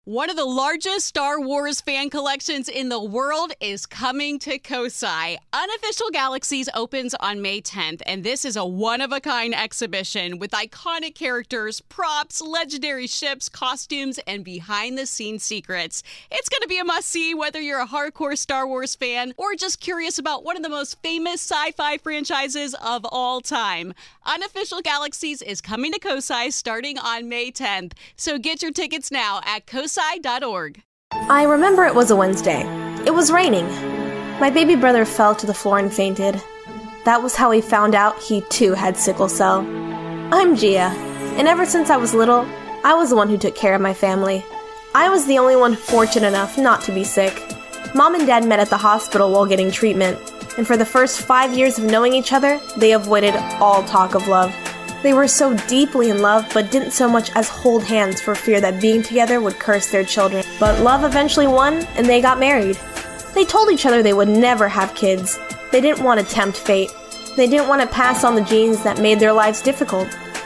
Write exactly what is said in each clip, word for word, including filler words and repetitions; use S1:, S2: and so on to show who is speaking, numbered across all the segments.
S1: One of the largest Star Wars fan collections in the world is coming to Kosai. Unofficial Galaxies opens on May tenth, and this is a one-of-a-kind exhibition with iconic characters, props, legendary ships, costumes, and behind-the-scenes secrets. It's going to be a must-see whether you're a hardcore Star Wars fan or just curious about one of the most famous sci-fi franchises of all time. Unofficial Galaxies is coming to Kosai starting on May tenth, so get your tickets now at kosai dot org.
S2: I remember it was a Wednesday. It was raining. My baby brother fell to the floor and fainted. That was how he found out he too had sickle cell. I'm Gia, and ever since I was little, I was the one who took care of my family. I was the only one fortunate enough not to be sick. Mom and Dad met at the hospital while getting treatment, and for the first five years of knowing each other, they avoided all talk of love. They were so deeply in love, but didn't so much as hold hands for fear that being together would curse their children. But love eventually won, and they got married. They told each other they would never have kids. They didn't want to tempt fate. They didn't want to pass on the genes that made their lives difficult.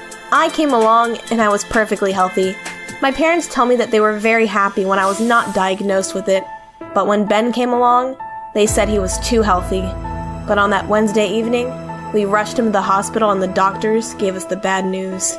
S2: I came along, and I was perfectly healthy. My parents tell me that they were very happy when I was not diagnosed with it. But when Ben came along, they said he was too healthy. But on that Wednesday evening, we rushed him to the hospital and the doctors gave us the bad news.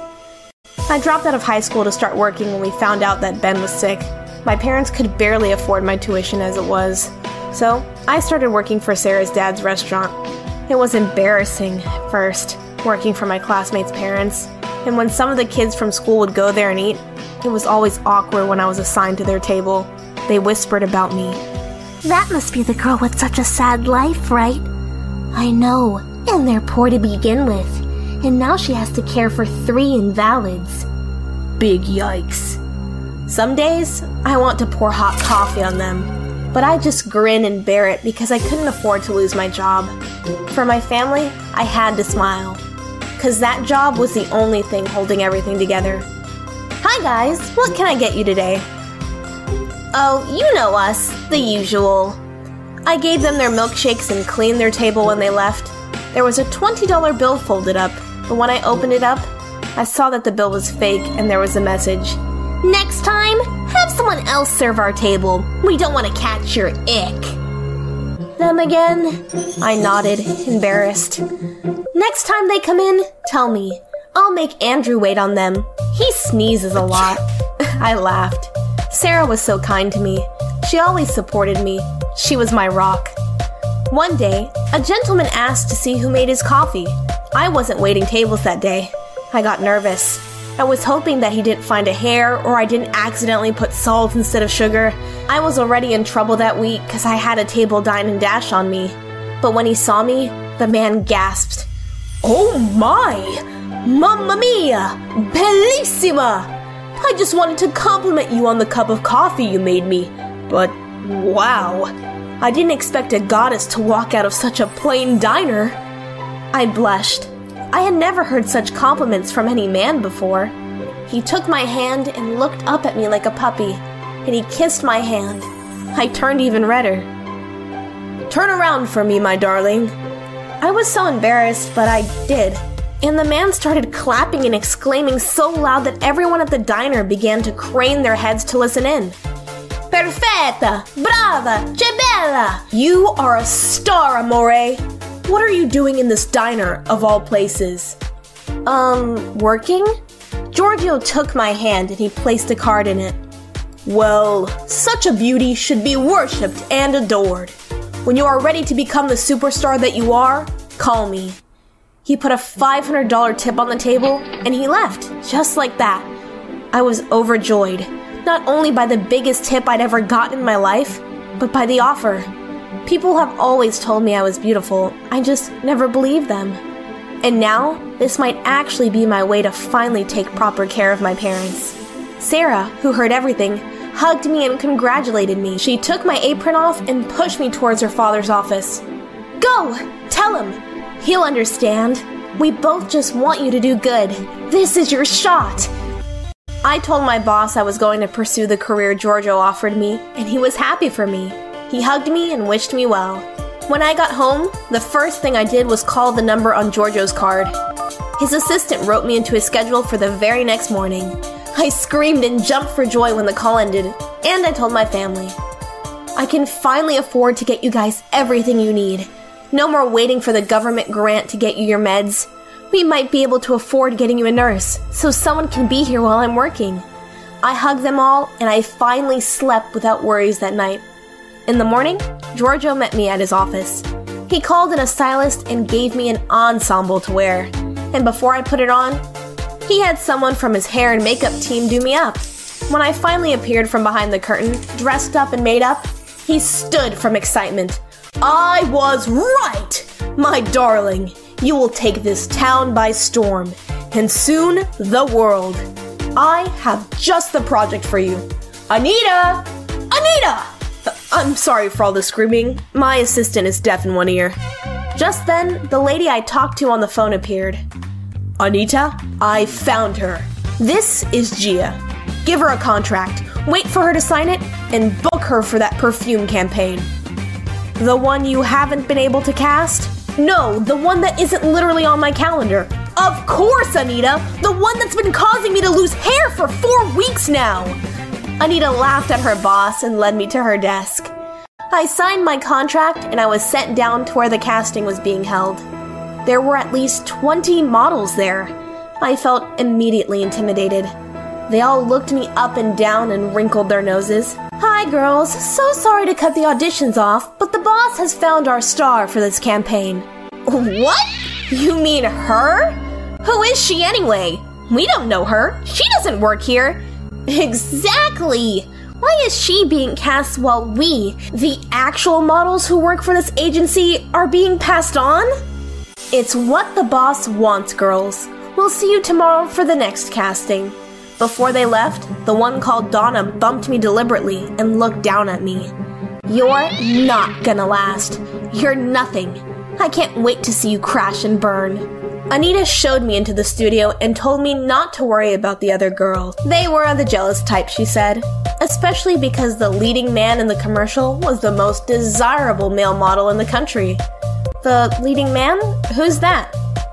S2: I dropped out of high school to start working when we found out that Ben was sick. My parents could barely afford my tuition as it was. So, I started working for Sarah's dad's restaurant. It was embarrassing at first, working for my classmates' parents. And when some of the kids from school would go there and eat, it was always awkward when I was assigned to their table. They whispered about me.
S3: That must be the girl with such a sad life, right? I know. And they're poor to begin with. And now she has to care for three invalids.
S2: Big yikes. Some days, I want to pour hot coffee on them. But I just grin and bear it because I couldn't afford to lose my job. For my family, I had to smile. Because that job was the only thing holding everything together. Hi guys, what can I get you today? Oh, you know us, the usual. I gave them their milkshakes and cleaned their table when they left. There was a twenty dollar bill folded up, but when I opened it up, I saw that the bill was fake and there was a message.
S3: Next time, have someone else serve our table. We don't want to catch your ick.
S2: Them again? I nodded, embarrassed. Next time they come in, tell me. I'll make Andrew wait on them. He sneezes a lot. I laughed. Sarah was so kind to me. She always supported me. She was my rock. One day, a gentleman asked to see who made his coffee. I wasn't waiting tables that day. I got nervous. I was hoping that he didn't find a hair or I didn't accidentally put salt instead of sugar. I was already in trouble that week because I had a table dine and dash on me. But when he saw me, the man gasped. Oh my! Mamma mia! Bellissima! I just wanted to compliment you on the cup of coffee you made me. But wow! I didn't expect a goddess to walk out of such a plain diner. I blushed. I had never heard such compliments from any man before. He took my hand and looked up at me like a puppy, and he kissed my hand. I turned even redder. Turn around for me, my darling. I was so embarrassed, but I did. And the man started clapping and exclaiming so loud that everyone at the diner began to crane their heads to listen in. Perfetta! Brava! Che bella! You are a star, amore! What are you doing in this diner, of all places? Um, working? Giorgio took my hand and he placed a card in it. Well, such a beauty should be worshipped and adored. When you are ready to become the superstar that you are, call me. He put a five hundred dollar tip on the table and he left, just like that. I was overjoyed. Not only by the biggest tip I'd ever gotten in my life, but by the offer. People have always told me I was beautiful. I just never believed them. And now, this might actually be my way to finally take proper care of my parents. Sarah, who heard everything, hugged me and congratulated me. She took my apron off and pushed me towards her father's office. Go! Tell him! He'll understand. We both just want you to do good. This is your shot! I told my boss I was going to pursue the career Giorgio offered me, and he was happy for me. He hugged me and wished me well. When I got home, the first thing I did was call the number on Giorgio's card. His assistant wrote me into his schedule for the very next morning. I screamed and jumped for joy when the call ended. And I told my family. I can finally afford to get you guys everything you need. No more waiting for the government grant to get you your meds. We might be able to afford getting you a nurse, so someone can be here while I'm working. I hugged them all, and I finally slept without worries that night. In the morning, Giorgio met me at his office. He called in a stylist and gave me an ensemble to wear. And before I put it on, he had someone from his hair and makeup team do me up. When I finally appeared from behind the curtain, dressed up and made up, he stood from excitement. I was right! My darling, you will take this town by storm, and soon the world. I have just the project for you. Anita! Anita! I'm sorry for all the screaming. My assistant is deaf in one ear. Just then, the lady I talked to on the phone appeared. Anita, I found her. This is Gia. Give her a contract, wait for her to sign it, and book her for that perfume campaign. The one you haven't been able to cast? No, the one that isn't literally on my calendar. Of course, Anita! The one that's been causing me to lose hair for four weeks now! Anita laughed at her boss and led me to her desk. I signed my contract and I was sent down to where the casting was being held. There were at least twenty models there. I felt immediately intimidated. They all looked me up and down and wrinkled their noses. Hi girls, so sorry to cut the auditions off, but the boss has found our star for this campaign. What? You mean her? Who is she anyway? We don't know her. She doesn't work here. Exactly! Why is she being cast while we, the actual models who work for this agency, are being passed on? It's what the boss wants, girls. We'll see you tomorrow for the next casting. Before they left, the one called Donna bumped me deliberately and looked down at me. You're not gonna last. You're nothing. I can't wait to see you crash and burn. Anita showed me into the studio and told me not to worry about the other girl. They were the jealous type, she said. Especially because the leading man in the commercial was the most desirable male model in the country. The leading man? Who's that?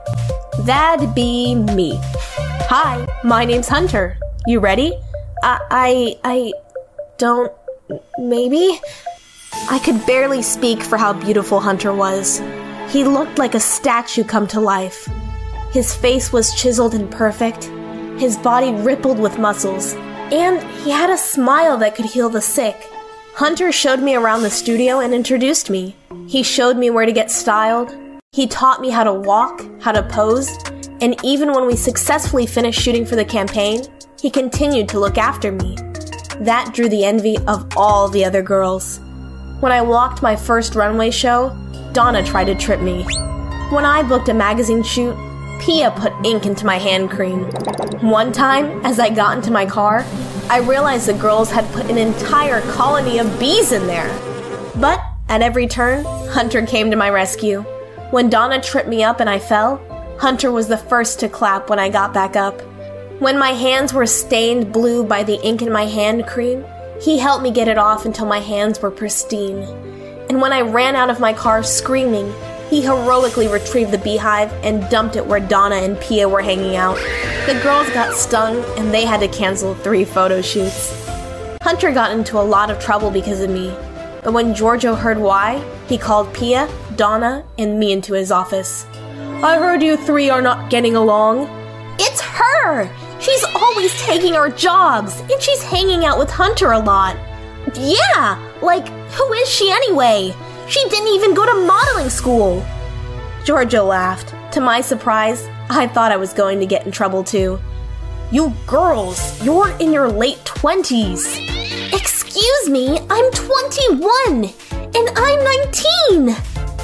S2: That'd be me. Hi, my name's Hunter. You ready? I, I, I don't, maybe? I could barely speak for how beautiful Hunter was. He looked like a statue come to life. His face was chiseled and perfect. His body rippled with muscles. And he had a smile that could heal the sick. Hunter showed me around the studio and introduced me. He showed me where to get styled. He taught me how to walk, how to pose, and even when we successfully finished shooting for the campaign, he continued to look after me. That drew the envy of all the other girls. When I walked my first runway show, Donna tried to trip me. When I booked a magazine shoot, Pia put ink into my hand cream. One time, as I got into my car, I realized the girls had put an entire colony of bees in there. But at every turn, Hunter came to my rescue. When Donna tripped me up and I fell, Hunter was the first to clap when I got back up. When my hands were stained blue by the ink in my hand cream, he helped me get it off until my hands were pristine. And when I ran out of my car screaming, he heroically retrieved the beehive and dumped it where Donna and Pia were hanging out. The girls got stung and they had to cancel three photo shoots. Hunter got into a lot of trouble because of me, but when Giorgio heard why, he called Pia, Donna, and me into his office. I heard you three are not getting along. It's her! She's always taking our jobs, and she's hanging out with Hunter a lot. Yeah, like, who is she anyway? She didn't even go to modeling school. Giorgio laughed. To my surprise, I thought I was going to get in trouble too. You girls, you're in your late twenties. Excuse me, I'm twenty-one, and I'm nineteen.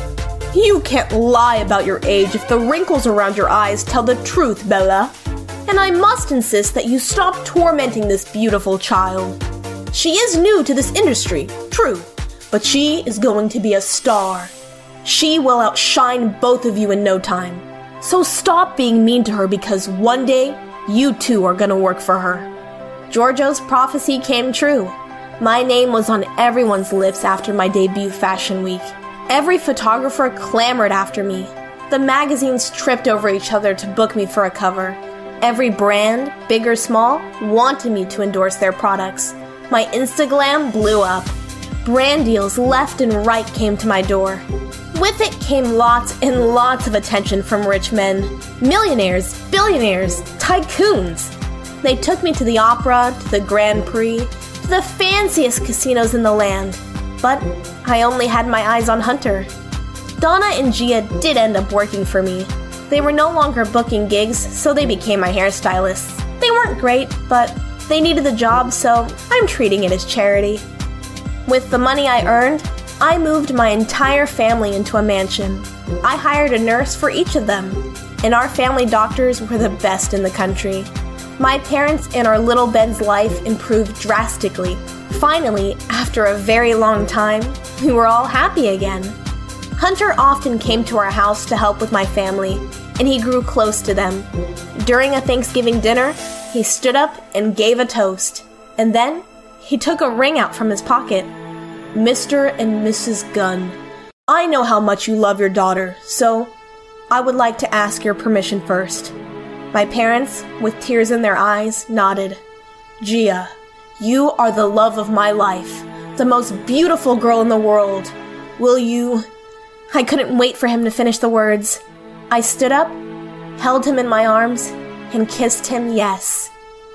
S2: You can't lie about your age if the wrinkles around your eyes tell the truth, Bella. And I must insist that you stop tormenting this beautiful child. She is new to this industry, true, but she is going to be a star. She will outshine both of you in no time. So stop being mean to her because one day, you too are gonna work for her. Giorgio's prophecy came true. My name was on everyone's lips after my debut fashion week. Every photographer clamored after me. The magazines tripped over each other to book me for a cover. Every brand, big or small, wanted me to endorse their products. My Instagram blew up. Brand deals left and right came to my door. With it came lots and lots of attention from rich men. Millionaires, billionaires, tycoons. They took me to the opera, to the Grand Prix, to the fanciest casinos in the land. But I only had my eyes on Hunter. Donna and Gia did end up working for me. They were no longer booking gigs, so they became my hairstylists. They weren't great, but they needed the job, so I'm treating it as charity. With the money I earned, I moved my entire family into a mansion. I hired a nurse for each of them, and our family doctors were the best in the country. My parents and our little Ben's life improved drastically. Finally, after a very long time, we were all happy again. Hunter often came to our house to help with my family, and he grew close to them. During a Thanksgiving dinner, he stood up and gave a toast, and then he took a ring out from his pocket. Mister and Missus Gunn, I know how much you love your daughter, so I would like to ask your permission first. My parents, with tears in their eyes, nodded. Gia, you are the love of my life, the most beautiful girl in the world. Will you... I couldn't wait for him to finish the words. I stood up, held him in my arms, and kissed him yes.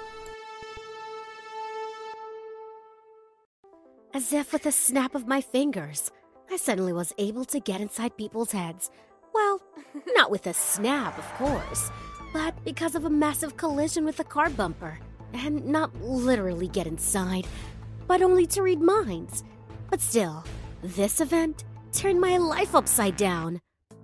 S4: As if with a snap of my fingers, I suddenly was able to get inside people's heads. Well, not with a snap, of course, but because of a massive collision with a car bumper. And not literally get inside, but only to read minds. But still, this event turned my life upside down.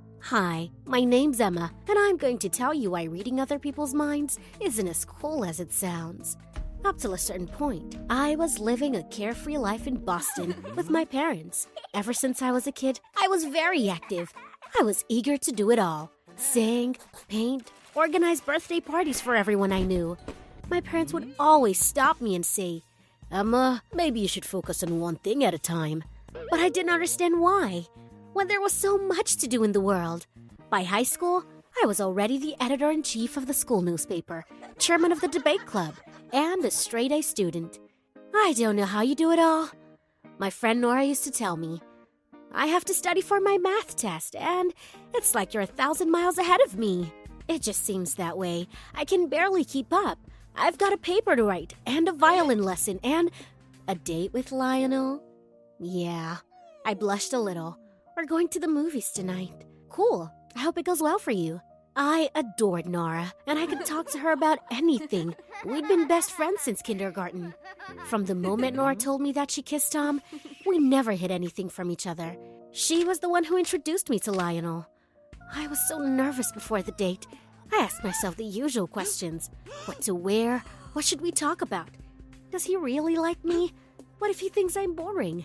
S4: Hi, my name's Emma, and I'm going to tell you why reading other people's minds isn't as cool as it sounds. Up till a certain point, I was living a carefree life in Boston with my parents. Ever since I was a kid, I was very active. I was eager to do it all. Sing, paint, organize birthday parties for everyone I knew. My parents would always stop me and say, Emma, maybe you should focus on one thing at a time. But I didn't understand why, when there was so much to do in the world. By high school, I was already the editor-in-chief of the school newspaper, chairman of the debate club, and a straight-A student. I don't know how you do it all. My friend Nora used to tell me, I have to study for my math test, and it's like you're a thousand miles ahead of me. It just seems that way. I can barely keep up. I've got a paper to write, and a violin lesson, and a date with Lionel. Yeah, I blushed a little. We're going to the movies tonight. Cool. I hope it goes well for you. I adored Nora, and I could talk to her about anything. We'd been best friends since kindergarten. From the moment Nora told me that she kissed Tom, we never hid anything from each other. She was the one who introduced me to Lionel. I was so nervous before the date. I asked myself the usual questions. What to wear? What should we talk about? Does he really like me? What if he thinks I'm boring?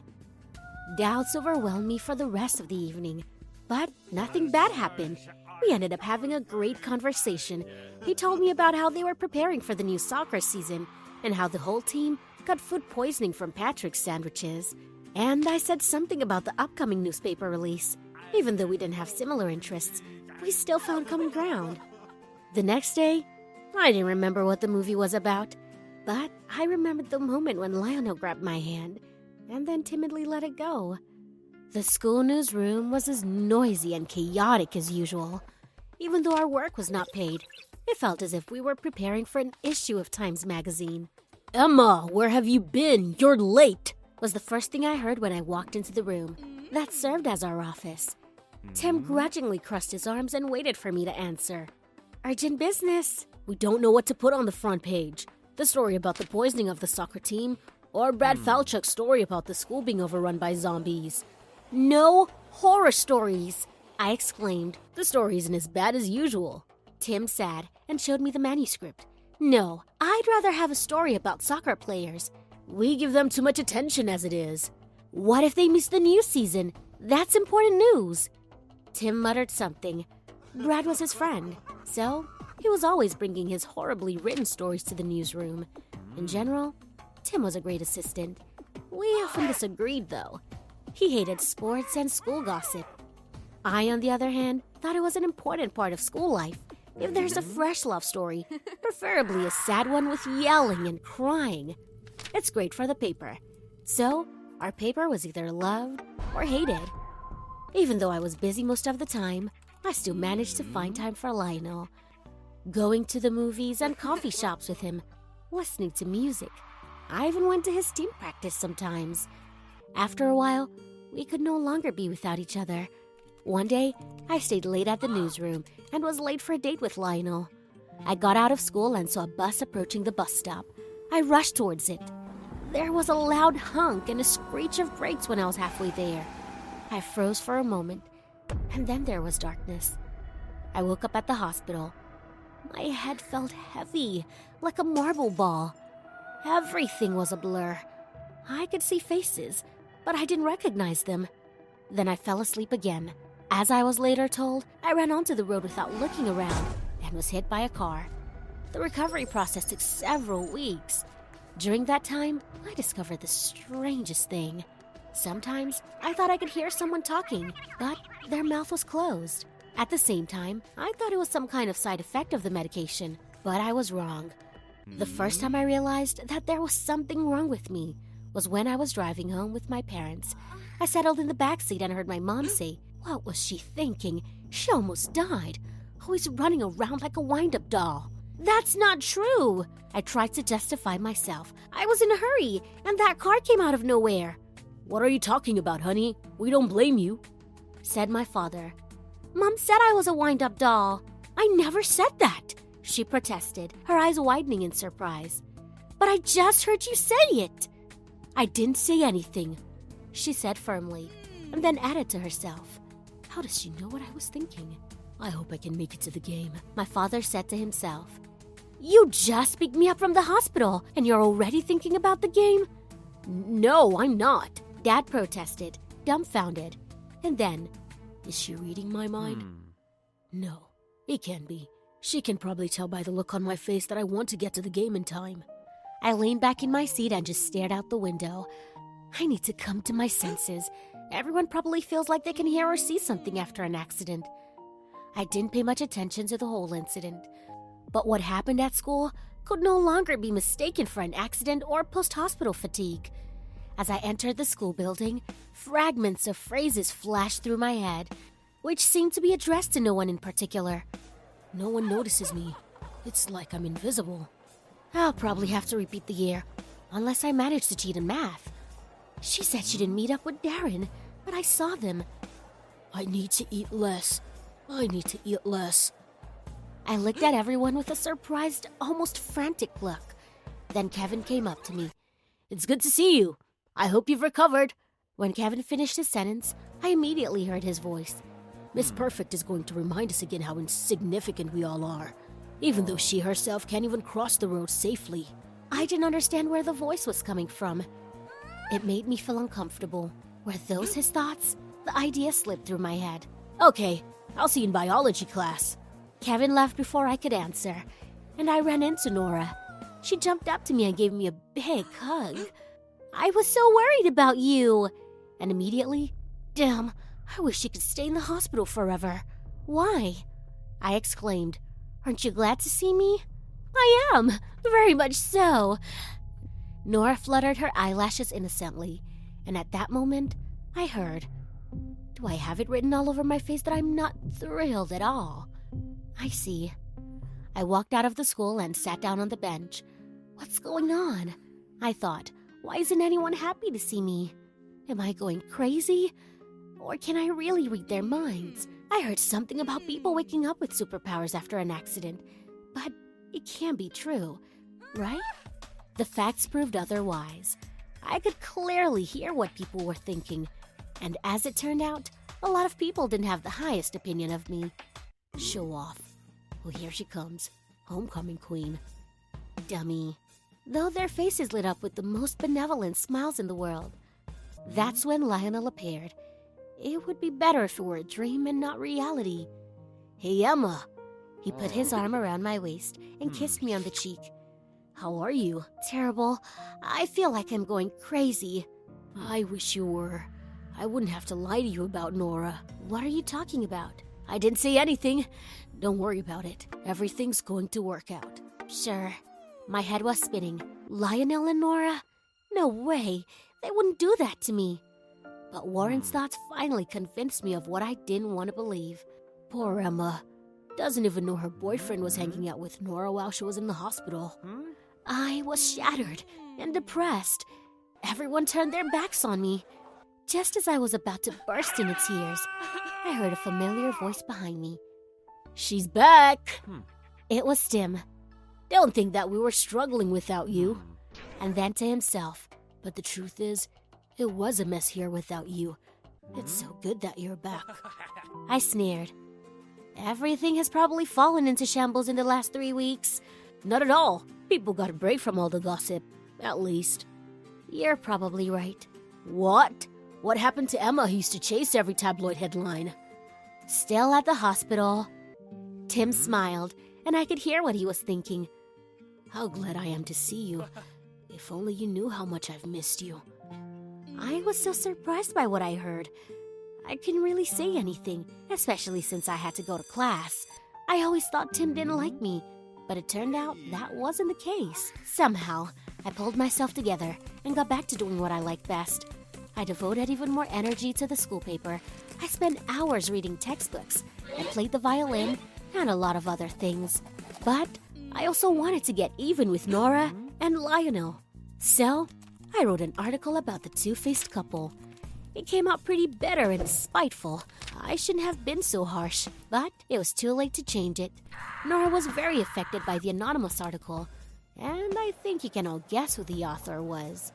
S4: Doubts overwhelmed me for the rest of the evening. But nothing bad happened. We ended up having a great conversation. He told me about how they were preparing for the new soccer season and how the whole team got food poisoning from Patrick's sandwiches. And I said something about the upcoming newspaper release. Even though we didn't have similar interests, we still found common ground. The next day, I didn't remember what the movie was about, but I remembered the moment when Lionel grabbed my hand and then timidly let it go. The school newsroom was as noisy and chaotic as usual. Even though our work was not paid, it felt as if we were preparing for an issue of Times Magazine. Emma, where have you been? You're late, was the first thing I heard when I walked into the room. That served as our office. Tim grudgingly crossed his arms and waited for me to answer. Urgent business. We don't know what to put on the front page. The story about the poisoning of the soccer team, or Brad Falchuk's story about the school being overrun by zombies. No horror stories, I exclaimed. The story isn't as bad as usual. Tim sat and showed me the manuscript. No, I'd rather have a story about soccer players. We give them too much attention as it is. What if they miss the new season? That's important news. Tim muttered something. Brad was his friend, so he was always bringing his horribly written stories to the newsroom. In general, Tim was a great assistant. We often disagreed, though. He hated sports and school gossip. I, on the other hand, thought it was an important part of school life. If there's a fresh love story, preferably a sad one with yelling and crying. It's great for the paper. So, our paper was either loved or hated. Even though I was busy most of the time, I still managed to find time for Lionel. Going to the movies and coffee shops with him, listening to music. I even went to his team practice sometimes. After a while, we could no longer be without each other. One day, I stayed late at the newsroom and was late for a date with Lionel. I got out of school and saw a bus approaching the bus stop. I rushed towards it. There was a loud honk and a screech of brakes when I was halfway there. I froze for a moment, and then there was darkness. I woke up at the hospital. My head felt heavy, like a marble ball. Everything was a blur. I could see faces, but I didn't recognize them. Then I fell asleep again. As I was later told, I ran onto the road without looking around and was hit by a car. The recovery process took several weeks. During that time, I discovered the strangest thing. Sometimes, I thought I could hear someone talking, but their mouth was closed. At the same time, I thought it was some kind of side effect of the medication, but I was wrong. The first time I realized that there was something wrong with me was when I was driving home with my parents. I settled in the backseat and heard my mom say, "What was she thinking? She almost died. Always running around like a wind-up doll." That's not true. I tried to justify myself. I was in a hurry, and that car came out of nowhere.
S5: "What are you talking about, honey? We don't blame you,"
S4: said my father. Mom said I was a wind-up doll. I never said that, she protested, her eyes widening in surprise. But I just heard you say it. I didn't say anything, she said firmly, and then added to herself, "How does she know what I was thinking? I hope I can make it to the game," my father said to himself. You just picked me up from the hospital, and you're already thinking about the game?
S5: No, I'm not,
S4: Dad protested, dumbfounded. And then,
S5: is she reading my mind?
S6: Hmm.
S5: No, it can't be. She can probably tell by the look on my face that I want to get to the game in time.
S4: I leaned back in my seat and just stared out the window. I need to come to my senses. Everyone probably feels like they can hear or see something after an accident. I didn't pay much attention to the whole incident. But what happened at school could no longer be mistaken for an accident or post-hospital fatigue. As I entered the school building, fragments of phrases flashed through my head, which seemed to be addressed to no one in particular.
S5: No one notices me. It's like I'm invisible.
S4: I'll probably have to repeat the year, unless I manage to cheat in math. She said she didn't meet up with Darren, but I saw them.
S5: I need to eat less. I need to eat less.
S4: I looked at everyone with a surprised, almost frantic look. Then Kevin came up to me.
S5: It's good to see you. I hope you've recovered.
S4: When Kevin finished his sentence, I immediately heard his voice.
S5: Miss Perfect is going to remind us again how insignificant we all are, even though she herself can't even cross the road safely.
S4: I didn't understand where the voice was coming from. It made me feel uncomfortable. Were those his thoughts? The idea slipped through my head.
S5: Okay, I'll see you in biology class.
S4: Kevin left before I could answer, and I ran into Nora. She jumped up to me and gave me a big hug. I was so worried about you. And immediately, damn, I wish she could stay in the hospital forever. Why? I exclaimed. Aren't you glad to see me? I am, very much so. Nora fluttered her eyelashes innocently, and at that moment, I heard, do I have it written all over my face that I'm not thrilled at all? I see. I walked out of the school and sat down on the bench. What's going on? I thought, why isn't anyone happy to see me? Am I going crazy? Or can I really read their minds? I heard something about people waking up with superpowers after an accident, but it can't be true, right? The facts proved otherwise. I could clearly hear what people were thinking, and as it turned out, a lot of people didn't have the highest opinion of me.
S5: Show off. Well, here she comes, homecoming queen.
S4: Dummy. Though their faces lit up with the most benevolent smiles in the world. That's when Lionel appeared. It would be better if it were a dream and not reality.
S5: Hey, Emma.
S4: He put his arm around my waist and kissed me on the cheek.
S5: How are you?
S4: Terrible. I feel like I'm going crazy.
S5: I wish you were. I wouldn't have to lie to you about Nora.
S4: What are you talking about?
S5: I didn't say anything. Don't worry about it. Everything's going to work out.
S4: Sure. My head was spinning. Lionel and Nora?
S5: No way. They wouldn't do that to me. But Warren's thoughts finally convinced me of what I didn't want to believe. Poor Emma. Doesn't even know her boyfriend was hanging out with Nora while she was in the hospital. I was shattered and depressed. Everyone turned their backs on me. Just as I was about to burst into tears, I heard a familiar voice behind me. She's back! Hmm. It was Tim. Don't think that we were struggling without you. And then to himself, but the truth is, it was a mess here without you. It's so good that you're back. I sneered. Everything has probably fallen into shambles in the last three weeks. Not at all. People got a break from all the gossip, at least. You're probably right. What? What happened to Emma who used to chase every tabloid headline? Still at the hospital. Tim smiled, and I could hear what he was thinking. How glad I am to see you. If only you knew how much I've missed you. I was so surprised by what I heard. I couldn't really say anything, especially since I had to go to class. I always thought Tim didn't like me, but it turned out that wasn't the case. Somehow, I pulled myself together and got back to doing what I like best. I devoted even more energy to the school paper. I spent hours reading textbooks. I played the violin and a lot of other things. But I also wanted to get even with Nora and Lionel. So, I wrote an article about the two-faced couple. It came out pretty bitter and spiteful. I shouldn't have been so harsh, but it was too late to change it. Nora was very affected by the anonymous article, and I think you can all guess who the author was.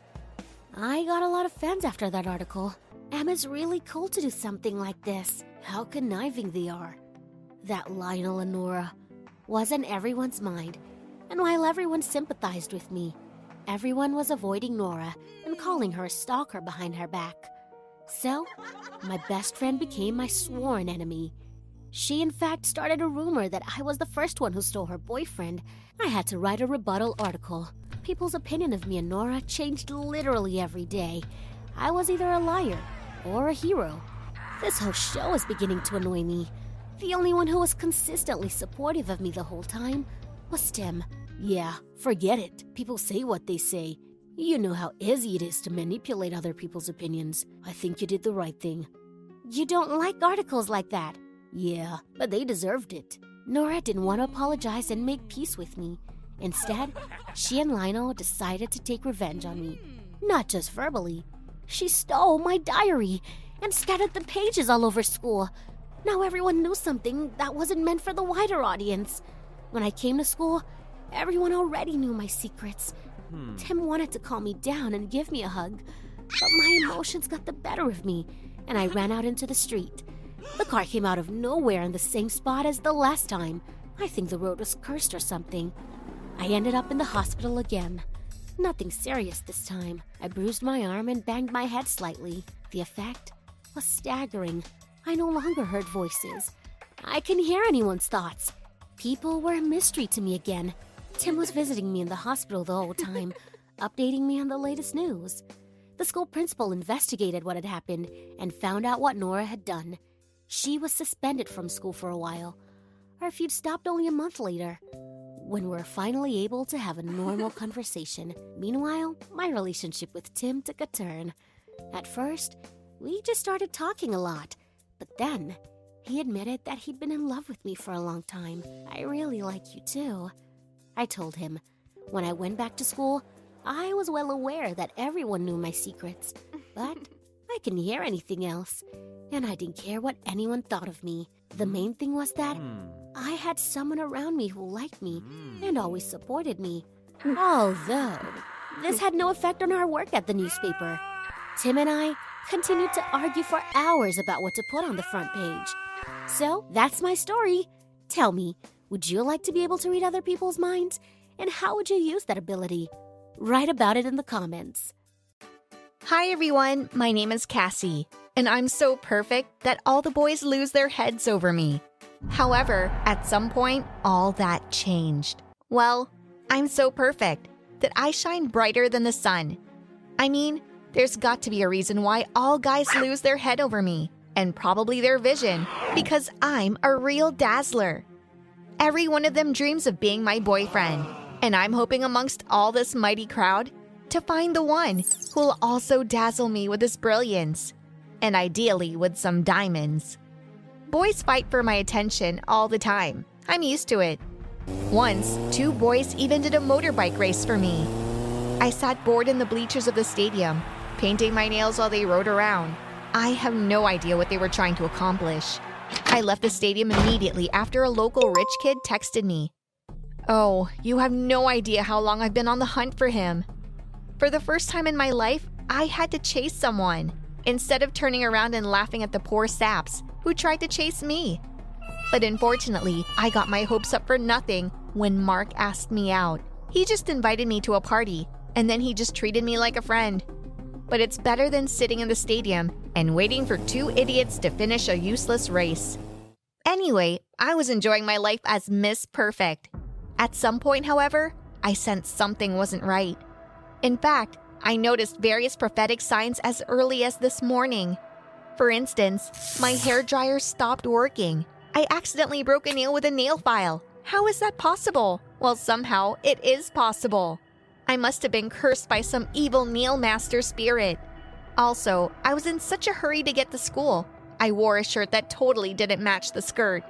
S5: I got a lot of fans after that article. Emma's really cool to do something like this. How conniving they are. That Lionel and Nora was in everyone's mind, and while everyone sympathized with me, everyone was avoiding Nora and calling her a stalker behind her back. So, my best friend became my sworn enemy. She, in fact, started a rumor that I was the first one who stole her boyfriend. I had to write a rebuttal article. People's opinion of me and Nora changed literally every day. I was either a liar or a hero. This whole show is beginning to annoy me. The only one who was consistently supportive of me the whole time was Tim. Yeah, forget it. People say what they say. You know how easy it is to manipulate other people's opinions. I think you did the right thing. You don't like articles like that? Yeah, but they deserved it. Nora didn't want to apologize and make peace with me. Instead, she and Lionel decided to take revenge on me. Not just verbally. She stole my diary and scattered the pages all over school. Now everyone knew something that wasn't meant for the wider audience. When I came to school, everyone already knew my secrets. Hmm. Tim wanted to calm me down and give me a hug, but my emotions got the better of me, and I ran out into the street. The car came out of nowhere in the same spot as the last time. I think the road was cursed or something. I ended up in the hospital again. Nothing serious this time. I bruised my arm and banged my head slightly. The effect was staggering. I no longer heard voices. I couldn't hear anyone's thoughts. People were a mystery to me again. Tim was visiting me in the hospital the whole time, updating me on the latest news. The school principal investigated what had happened and found out what Nora had done. She was suspended from school for a while. Our feud stopped only a month later, when we were finally able to have a normal conversation. Meanwhile, my relationship with Tim took a turn. At first, we just started talking a lot, but then he admitted that he'd been in love with me for a long time. I really like you too. I told him. When I went back to school, I was well aware that everyone knew my secrets, but I couldn't hear anything else, and I didn't care what anyone thought of me. The main thing was that I had someone around me who liked me and always supported me. Although, this had no effect on our work at the newspaper. Tim and I continued to argue for hours about what to put on the front page. So, that's my story. Tell me, would you like to be able to read other people's minds? And how would you use that ability? Write about it in the comments.
S6: Hi everyone, my name is Cassie, and I'm so perfect that all the boys lose their heads over me. However, at some point, all that changed. Well, I'm so perfect that I shine brighter than the sun. I mean, there's got to be a reason why all guys lose their head over me, and probably their vision, because I'm a real dazzler. Every one of them dreams of being my boyfriend, and I'm hoping amongst all this mighty crowd to find the one who'll also dazzle me with his brilliance, and ideally with some diamonds. Boys fight for my attention all the time. I'm used to it. Once, two boys even did a motorbike race for me. I sat bored in the bleachers of the stadium, painting my nails while they rode around. I have no idea what they were trying to accomplish. I left the stadium immediately after a local rich kid texted me. Oh, you have no idea how long I've been on the hunt for him. For the first time in my life, I had to chase someone, instead of turning around and laughing at the poor saps who tried to chase me. But unfortunately, I got my hopes up for nothing when Mark asked me out. He just invited me to a party, and then he just treated me like a friend. But it's better than sitting in the stadium and waiting for two idiots to finish a useless race. Anyway, I was enjoying my life as Miss Perfect. At some point, however, I sensed something wasn't right. In fact, I noticed various prophetic signs as early as this morning. For instance, my hairdryer stopped working. I accidentally broke a nail with a nail file. How is that possible? Well, somehow it is possible. I must have been cursed by some evil nail master spirit. Also, I was in such a hurry to get to school. I wore a shirt that totally didn't match the skirt.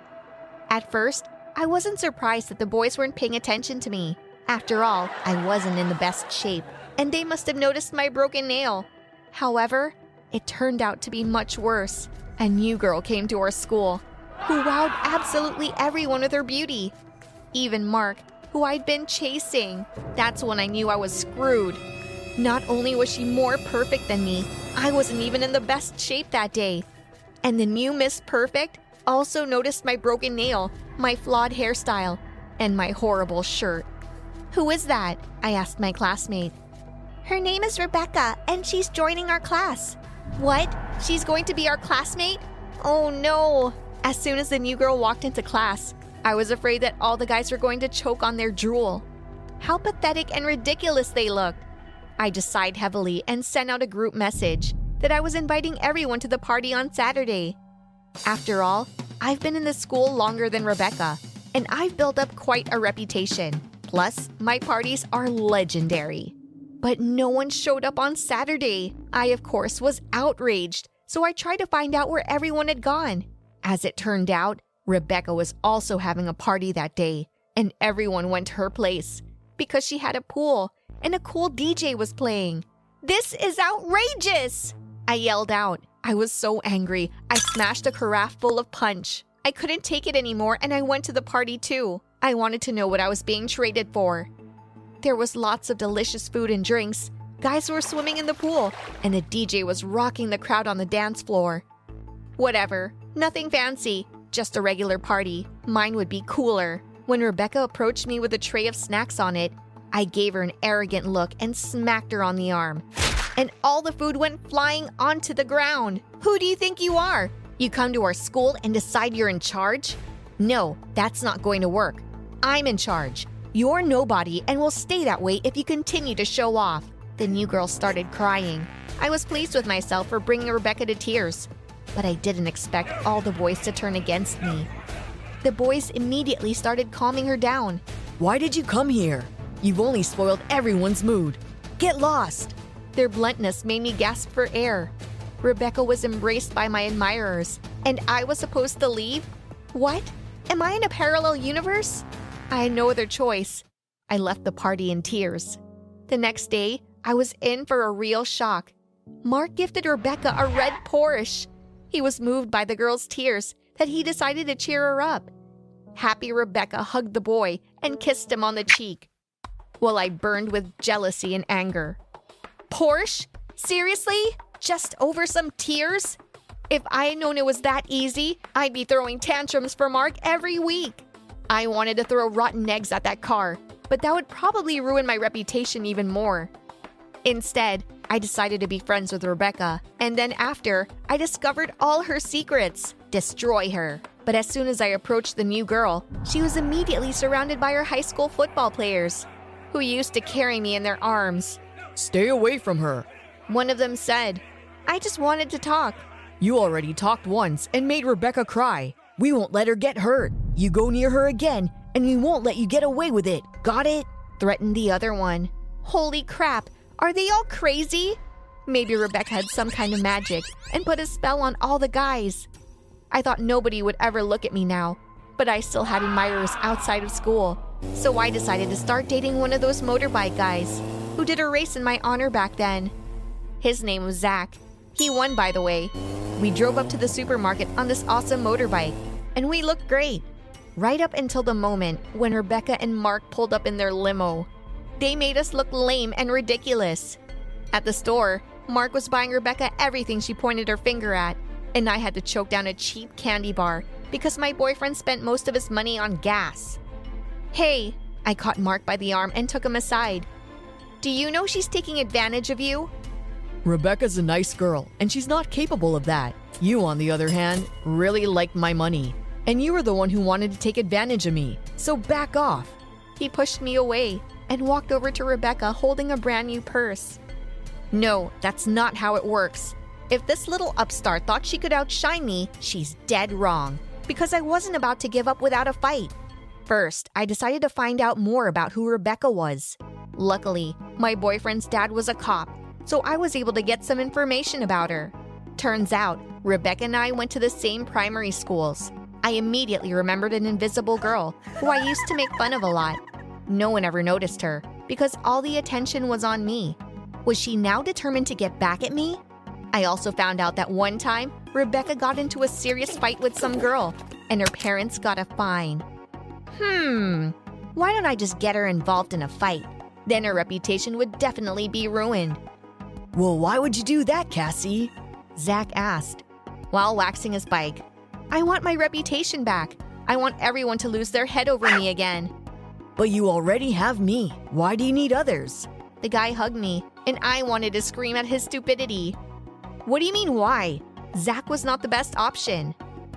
S6: At first, I wasn't surprised that the boys weren't paying attention to me. After all, I wasn't in the best shape, and they must have noticed my broken nail. However, it turned out to be much worse. A new girl came to our school, who wowed absolutely everyone with her beauty. Even Mark, who I'd been chasing. That's when I knew I was screwed. Not only was she more perfect than me, I wasn't even in the best shape that day. And the new Miss Perfect also noticed my broken nail, my flawed hairstyle, and my horrible shirt. Who is that? I asked my classmate. Her name is Rebecca, and she's joining our class. What? She's going to be our classmate? Oh no! As soon as the new girl walked into class, I was afraid that all the guys were going to choke on their drool. How pathetic and ridiculous they looked. I just sighed heavily and sent out a group message that I was inviting everyone to the party on Saturday. After all, I've been in the school longer than Rebecca, and I've built up quite a reputation. Plus, my parties are legendary. But no one showed up on Saturday. I, of course, was outraged, so I tried to find out where everyone had gone. As it turned out, Rebecca was also having a party that day, and everyone went to her place because she had a pool and a cool D J was playing. This is outrageous! I yelled out. I was so angry, I smashed a carafe full of punch. I couldn't take it anymore, and I went to the party too. I wanted to know what I was being traded for. There was lots of delicious food and drinks. Guys were swimming in the pool, and the D J was rocking the crowd on the dance floor. Whatever, nothing fancy, just a regular party. Mine would be cooler. When Rebecca approached me with a tray of snacks on it, I gave her an arrogant look and smacked her on the arm. And all the food went flying onto the ground. Who do you think you are? You come to our school and decide you're in charge? No, that's not going to work. I'm in charge. You're nobody and will stay that way if you continue to show off. The new girl started crying. I was pleased with myself for bringing Rebecca to tears, but I didn't expect all the boys to turn against me. The boys immediately started calming her down.
S7: Why did you come here? You've only spoiled everyone's mood. Get lost!
S6: Their bluntness made me gasp for air. Rebecca was embraced by my admirers, and I was supposed to leave? What? Am I in a parallel universe? I had no other choice. I left the party in tears. The next day, I was in for a real shock. Mark gifted Rebecca a red Porsche. He was moved by the girl's tears that he decided to cheer her up. Happy Rebecca hugged the boy and kissed him on the cheek, while I burned with jealousy and anger. Porsche? Seriously? Just over some tears? If I had known it was that easy, I'd be throwing tantrums for Mark every week. I wanted to throw rotten eggs at that car, but that would probably ruin my reputation even more. Instead, I decided to be friends with Rebecca, and then after, I discovered all her secrets. Destroy her. But as soon as I approached the new girl, she was immediately surrounded by her high school football players, who used to carry me in their arms.
S7: Stay away from her.
S6: One of them said, I just wanted to talk.
S7: You already talked once and made Rebecca cry. We won't let her get hurt. You go near her again, and we won't let you get away with it. Got it?
S6: Threatened the other one. Holy crap! Are they all crazy? Maybe Rebecca had some kind of magic and put a spell on all the guys. I thought nobody would ever look at me now, but I still had admirers outside of school. So I decided to start dating one of those motorbike guys who did a race in my honor back then. His name was Zach. He won, by the way. We drove up to the supermarket on this awesome motorbike, and we looked great. Right up until the moment when Rebecca and Mark pulled up in their limo. They made us look lame and ridiculous. At the store, Mark was buying Rebecca everything she pointed her finger at, and I had to choke down a cheap candy bar because my boyfriend spent most of his money on gas. Hey, I caught Mark by the arm and took him aside. Do you know she's taking advantage of you?
S7: Rebecca's a nice girl, and she's not capable of that. You, on the other hand, really liked my money. And you were the one who wanted to take advantage of me, so back off.
S6: He pushed me away and walked over to Rebecca holding a brand new purse. No, that's not how it works. If this little upstart thought she could outshine me, she's dead wrong, because I wasn't about to give up without a fight. First, I decided to find out more about who Rebecca was. Luckily, my boyfriend's dad was a cop, so I was able to get some information about her. Turns out, Rebecca and I went to the same primary schools. I immediately remembered an invisible girl who I used to make fun of a lot. No one ever noticed her because all the attention was on me. Was she now determined to get back at me? I also found out that one time, Rebecca got into a serious fight with some girl, and her parents got a fine. Hmm, why don't I just get her involved in a fight? Then her reputation would definitely be ruined.
S7: Well, why would you do that, Cassie?
S6: Zach asked, while waxing his bike. I want my reputation back. I want everyone to lose their head over me again.
S7: But you already have me. Why do you need others?
S6: The guy hugged me, and I wanted to scream at his stupidity. What do you mean, why? Zach was not the best option.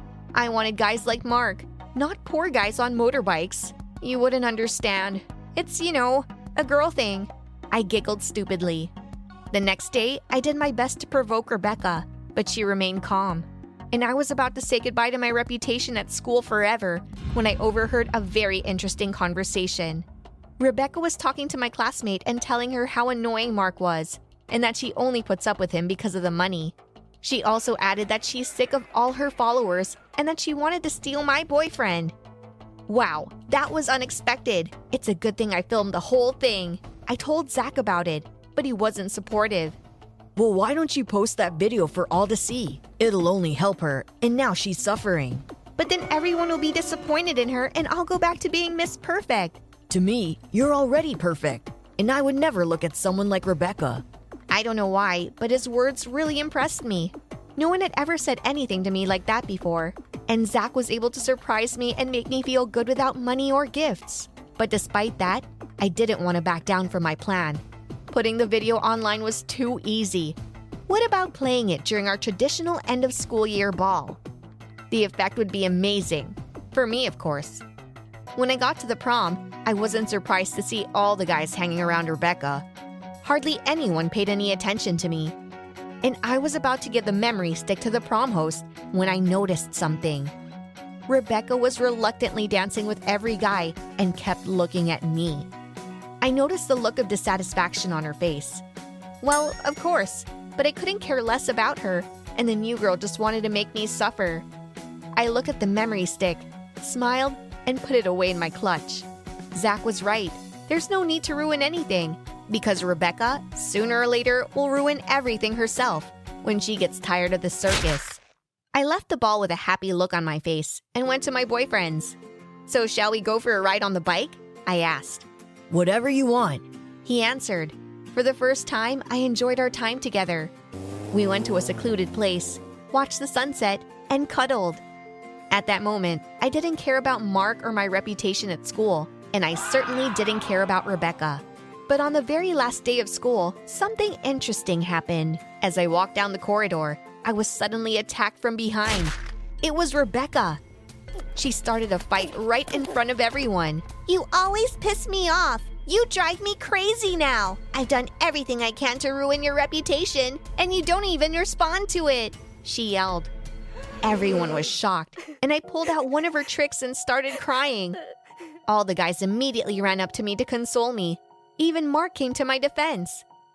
S6: I wanted guys like Mark, not poor guys on motorbikes. You wouldn't understand. It's, you know, a girl thing. I giggled stupidly. The next day, I did my best to provoke Rebecca, but she remained calm. And I was about to say goodbye to my reputation at school forever when I overheard a very interesting conversation. Rebecca was talking to my classmate and telling her how annoying Mark was, and that she only puts up with him because of the money. She also added that she's sick of all her followers and that she wanted to steal my boyfriend. Wow, that was unexpected. It's a good thing I filmed the whole thing. I told Zach about it, but he wasn't supportive.
S7: Well, why don't you post that video for all to see? It'll only help her, and now she's suffering.
S6: But then everyone will be disappointed in her and I'll go back to being Miss Perfect.
S7: To me, you're already perfect, and I would never look at someone like Rebecca.
S6: I don't know why, but his words really impressed me. No one had ever said anything to me like that before, and Zach was able to surprise me and make me feel good without money or gifts. But despite that, I didn't want to back down from my plan. Putting the video online was too easy. What about playing it during our traditional end-of-school year ball? The effect would be amazing. For me, of course. When I got to the prom, I wasn't surprised to see all the guys hanging around Rebecca. Hardly anyone paid any attention to me. And I was about to give the memory stick to the prom host when I noticed something. Rebecca was reluctantly dancing with every guy and kept looking at me. I noticed the look of dissatisfaction on her face. Well, of course, but I couldn't care less about her, and the new girl just wanted to make me suffer. I looked at the memory stick, smiled, and put it away in my clutch. Zach was right. There's no need to ruin anything, because Rebecca, sooner or later, will ruin everything herself when she gets tired of the circus. I left the ball with a happy look on my face and went to my boyfriend's. So shall we go for a ride on the bike? I asked.
S7: Whatever you want.
S6: He answered. For the first time, I enjoyed our time together. We went to a secluded place, watched the sunset, and cuddled. At that moment, I didn't care about Mark or my reputation at school, and I certainly didn't care about Rebecca. But on the very last day of school, something interesting happened. As I walked down the corridor, I was suddenly attacked from behind. It was Rebecca. She started a fight right in front of everyone. You always piss me off. You drive me crazy now. I've done everything I can to ruin your reputation, and you don't even respond to it, she yelled. Everyone was shocked, and I pulled out one of her tricks and started crying. All the guys immediately ran up to me to console me. Even Mark came to my defense.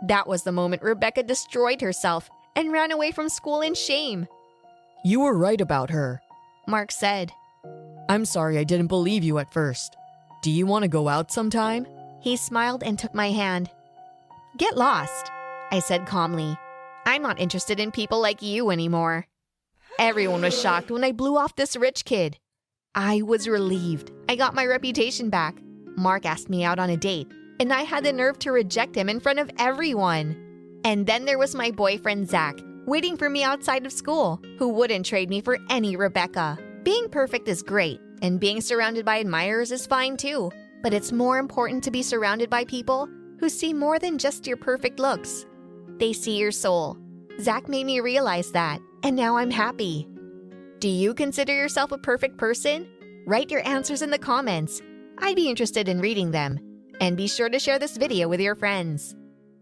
S6: That was the moment Rebecca destroyed herself and ran away from school in shame.
S7: You were right about her,
S6: Mark said.
S7: I'm sorry I didn't believe you at first. Do you want to go out sometime?
S6: He smiled and took my hand. Get lost, I said calmly. I'm not interested in people like you anymore. Everyone was shocked when I blew off this rich kid. I was relieved. I got my reputation back. Mark asked me out on a date, and I had the nerve to reject him in front of everyone. And then there was my boyfriend, Zach, waiting for me outside of school, who wouldn't trade me for any Rebecca. Being perfect is great, and being surrounded by admirers is fine too. But it's more important to be surrounded by people who see more than just your perfect looks. They see your soul. Zach made me realize that, and now I'm happy. Do you consider yourself a perfect person? Write your answers in the comments. I'd be interested in reading them. And be sure to share this video with your friends.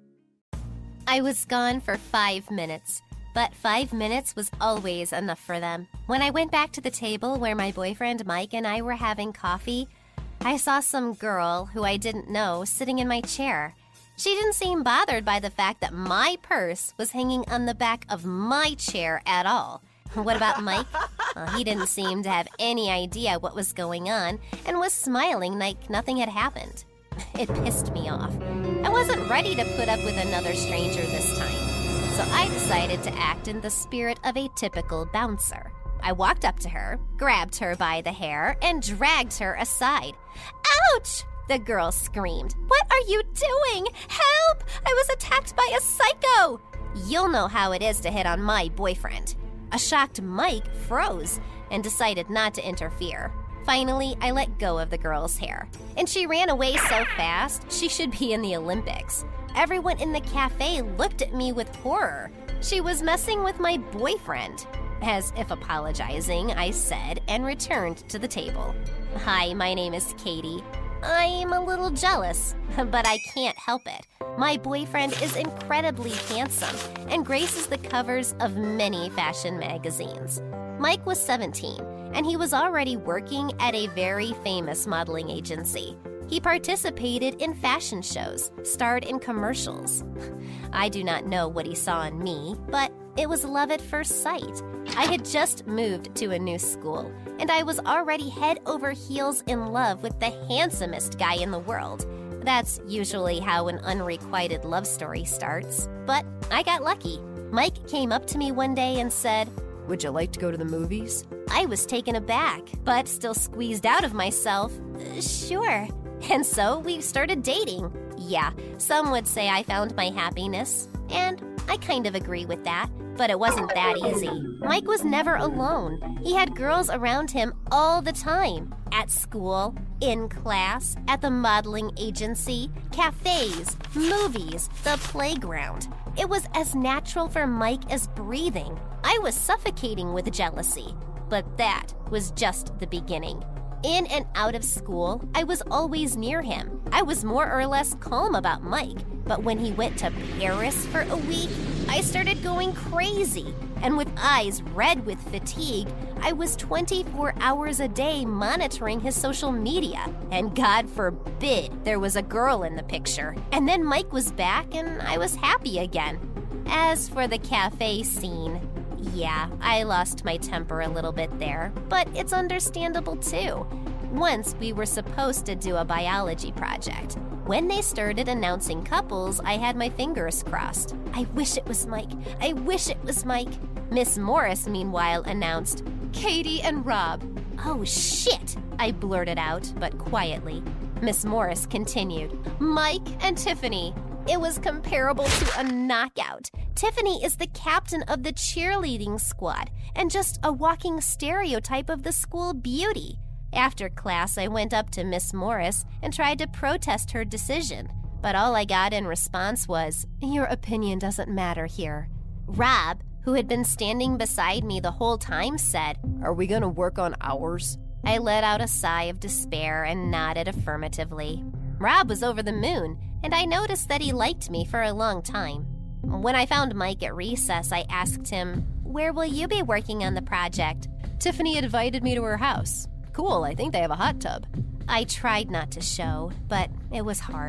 S5: I was gone for five minutes, but five minutes was always enough for them. When I went back to the table where my boyfriend Mike and I were having coffee, I saw some girl who I didn't know sitting in my chair. She didn't seem bothered by the fact that my purse was hanging on the back of my chair at all. What about Mike? Well, he didn't seem to have any idea what was going on and was smiling like nothing had happened. It pissed me off. I wasn't ready to put up with another stranger this time, so I decided to act in the spirit of a typical bouncer. I walked up to her, grabbed her by the hair, and dragged her aside. Ouch! The girl screamed. What are you doing? Help! I was attacked by a psycho! You'll know how it is to hit on my boyfriend. A shocked Mike froze and decided not to interfere. Finally, I let go of the girl's hair, and she ran away so fast she should be in the Olympics. Everyone in the cafe looked at me with horror. She was messing with my boyfriend. As if apologizing, I said and returned to the table. Hi, my name is Katie. I'm a little jealous, but I can't help it. My boyfriend is incredibly handsome and graces the covers of many fashion magazines. Mike was seventeen, and he was already working at a very famous modeling agency. He participated in fashion shows, starred in commercials. I do not know what he saw in me, but it was love at first sight. I had just moved to a new school, and I was already head over heels in love with the handsomest guy in the world. That's usually how an unrequited love story starts. But I got lucky. Mike came up to me one day and said, "Would you like to go to the movies?" I was taken aback, but still squeezed out of myself, "Sure." And so we started dating. Yeah, some would say I found my happiness, and I kind of agree with that. But it wasn't that easy. Mike was never alone. He had girls around him all the time. At school, in class, at the modeling agency, cafes, movies, the playground. It was as natural for Mike as breathing. I was suffocating with jealousy. But that was just the beginning. In and out of school, I was always near him. I was more or less calm about Mike. But when he went to Paris for a week, I started going crazy. And with eyes red with fatigue, I was twenty-four hours a day monitoring his social media. And God forbid there was a girl in the picture. And then Mike was back and I was happy again. As for the cafe scene, yeah, I lost my temper a little bit there, but it's understandable too. Once we were supposed to do a biology project. When they started announcing couples, I had my fingers crossed. I wish it was Mike. I wish it was Mike. Miss Morris, meanwhile, announced, "Katie and Rob." "Oh, shit," I blurted out, but quietly. Miss Morris continued, "Mike and Tiffany." It was comparable to a knockout. Tiffany is the captain of the cheerleading squad and just a walking stereotype of the school beauty. After class, I went up to Miss Morris and tried to protest her decision, but all I got in response was, "Your opinion doesn't matter here." Rob, who had been standing beside me the whole time, said, "Are we gonna work on ours?" I let out a sigh of despair and nodded affirmatively. Rob was over the moon, and I noticed that he liked me for a long time. When I found Mike at recess, I asked him, "Where will you be working on the project?" "Tiffany invited me to her house." "Cool, I think they have a hot tub." I tried not to show, but it was hard.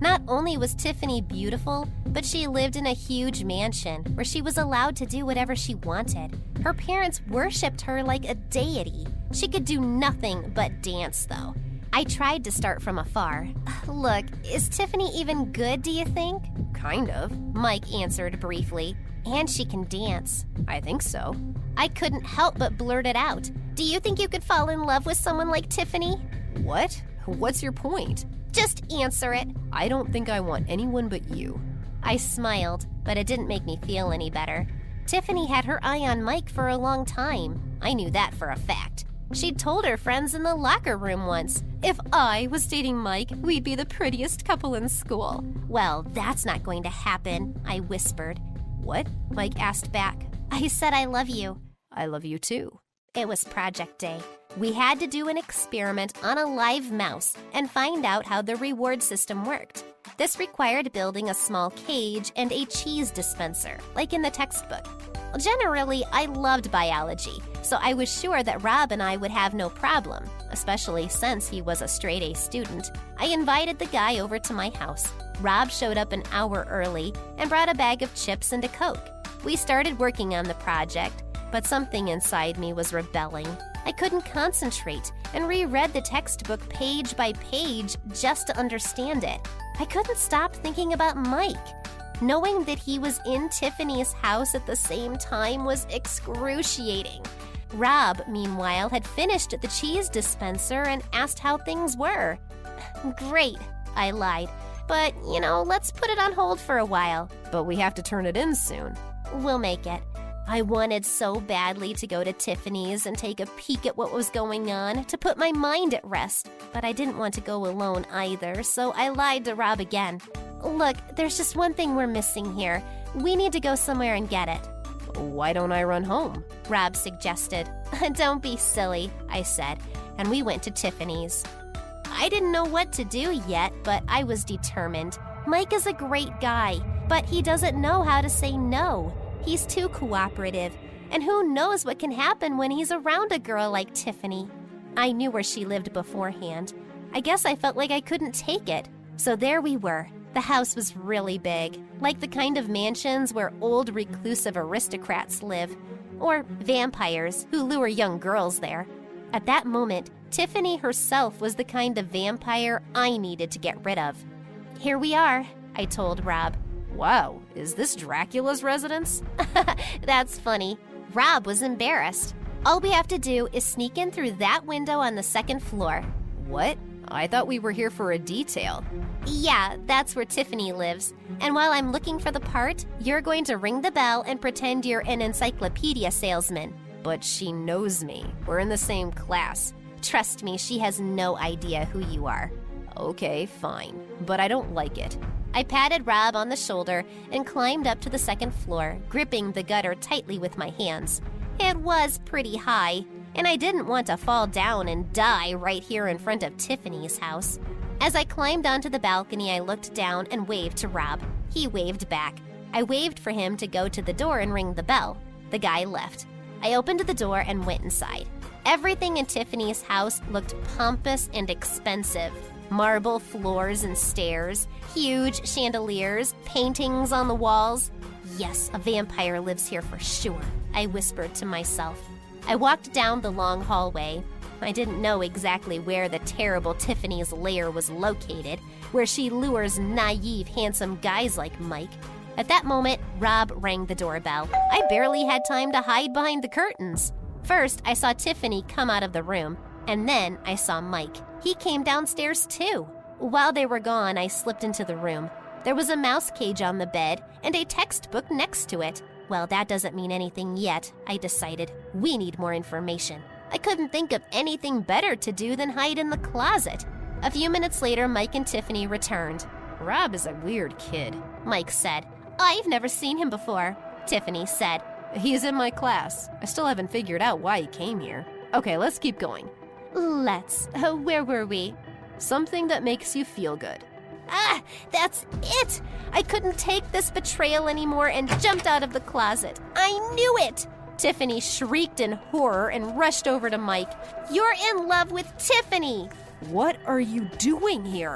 S8: Not only was Tiffany beautiful, but she lived in a huge mansion where she was allowed to do whatever she wanted. Her parents worshipped her like a deity. She could do nothing but dance, though. I tried to start from afar. Look, is Tiffany even good, do you think? Kind of, Mike answered briefly. And she can dance. I think so. I couldn't help but blurt it out. Do you think you could fall in love with someone like Tiffany? What? What's your point? Just answer it. I don't think I want anyone but you. I smiled, but it didn't make me feel any better. Tiffany had her eye on Mike for a long time. I knew that for a fact. She'd told her friends in the locker room once, if I was dating Mike, we'd be the prettiest couple in school. Well, that's not going to happen, I whispered. What? Mike asked back. I said I love you. I love you too. It was project day. We had to do an experiment on a live mouse and find out how the reward system worked. This required building a small cage and a cheese dispenser, like in the textbook. Generally, I loved biology, so I was sure that Rob and I would have no problem, especially since he was a straight-A student. I invited the guy over to my house. Rob showed up an hour early and brought a bag of chips and a Coke. We started working on the project, but something inside me was rebelling. I couldn't concentrate and reread the textbook page by page just to understand it. I couldn't stop thinking about Mike. Knowing that he was in Tiffany's house at the same time was excruciating. Rob, meanwhile, had finished the cheese dispenser and asked how things were. Great, I lied. But, you know, let's put it on hold for a while. But we have to turn it in soon. We'll make it. I wanted so badly to go to Tiffany's and take a peek at what was going on, to put my mind at rest. But I didn't want to go alone either, so I lied to Rob again. Look, there's just one thing we're missing here. We need to go somewhere and get it. Why don't I run home? Rob suggested. Don't be silly, I said, and we went to Tiffany's. I didn't know what to do yet, but I was determined. Mike is a great guy, but he doesn't know how to say no. He's too cooperative, and who knows what can happen when he's around a girl like Tiffany. I knew where she lived beforehand. I guess I felt like I couldn't take it. So there we were. The house was really big, like the kind of mansions where old reclusive aristocrats live, or vampires who lure young girls there. At that moment, Tiffany herself was the kind of vampire I needed to get rid of. Here we are, I told Rob. Wow, is this Dracula's residence? That's funny. Rob was embarrassed. All we have to do is sneak in through that window on the second floor. What? I thought we were here for a detail. Yeah, that's where Tiffany lives. And while I'm looking for the part, you're going to ring the bell and pretend you're an encyclopedia salesman. But she knows me. We're in the same class. Trust me, she has no idea who you are. Okay, fine. But I don't like it. I patted Rob on the shoulder and climbed up to the second floor, gripping the gutter tightly with my hands. It was pretty high, and I didn't want to fall down and die right here in front of Tiffany's house. As I climbed onto the balcony, I looked down and waved to Rob. He waved back. I waved for him to go to the door and ring the bell. The guy left. I opened the door and went inside. Everything in Tiffany's house looked pompous and expensive. Marble floors and stairs, huge chandeliers, paintings on the walls. Yes, a vampire lives here for sure, I whispered to myself. I walked down the long hallway. I didn't know exactly where the terrible Tiffany's lair was located, where she lures naive, handsome guys like Mike. At that moment, Rob rang the doorbell. I barely had time to hide behind the curtains. First, I saw Tiffany come out of the room, and then I saw Mike. He came downstairs too. While they were gone, I slipped into the room. There was a mouse cage on the bed and a textbook next to it. Well, that doesn't mean anything yet, I decided. We need more information. I couldn't think of anything better to do than hide in the closet. A few minutes later, Mike and Tiffany returned. Rob is a weird kid, Mike said. I've never seen him before, Tiffany said. He's in my class. I still haven't figured out why he came here. Okay, let's keep going. Let's. Uh, where were we? Something that makes you feel good. Ah, that's it! I couldn't take this betrayal anymore and jumped out of the closet. I knew it! Tiffany shrieked in horror and rushed over to Mike. You're in love with Tiffany! What are you doing here?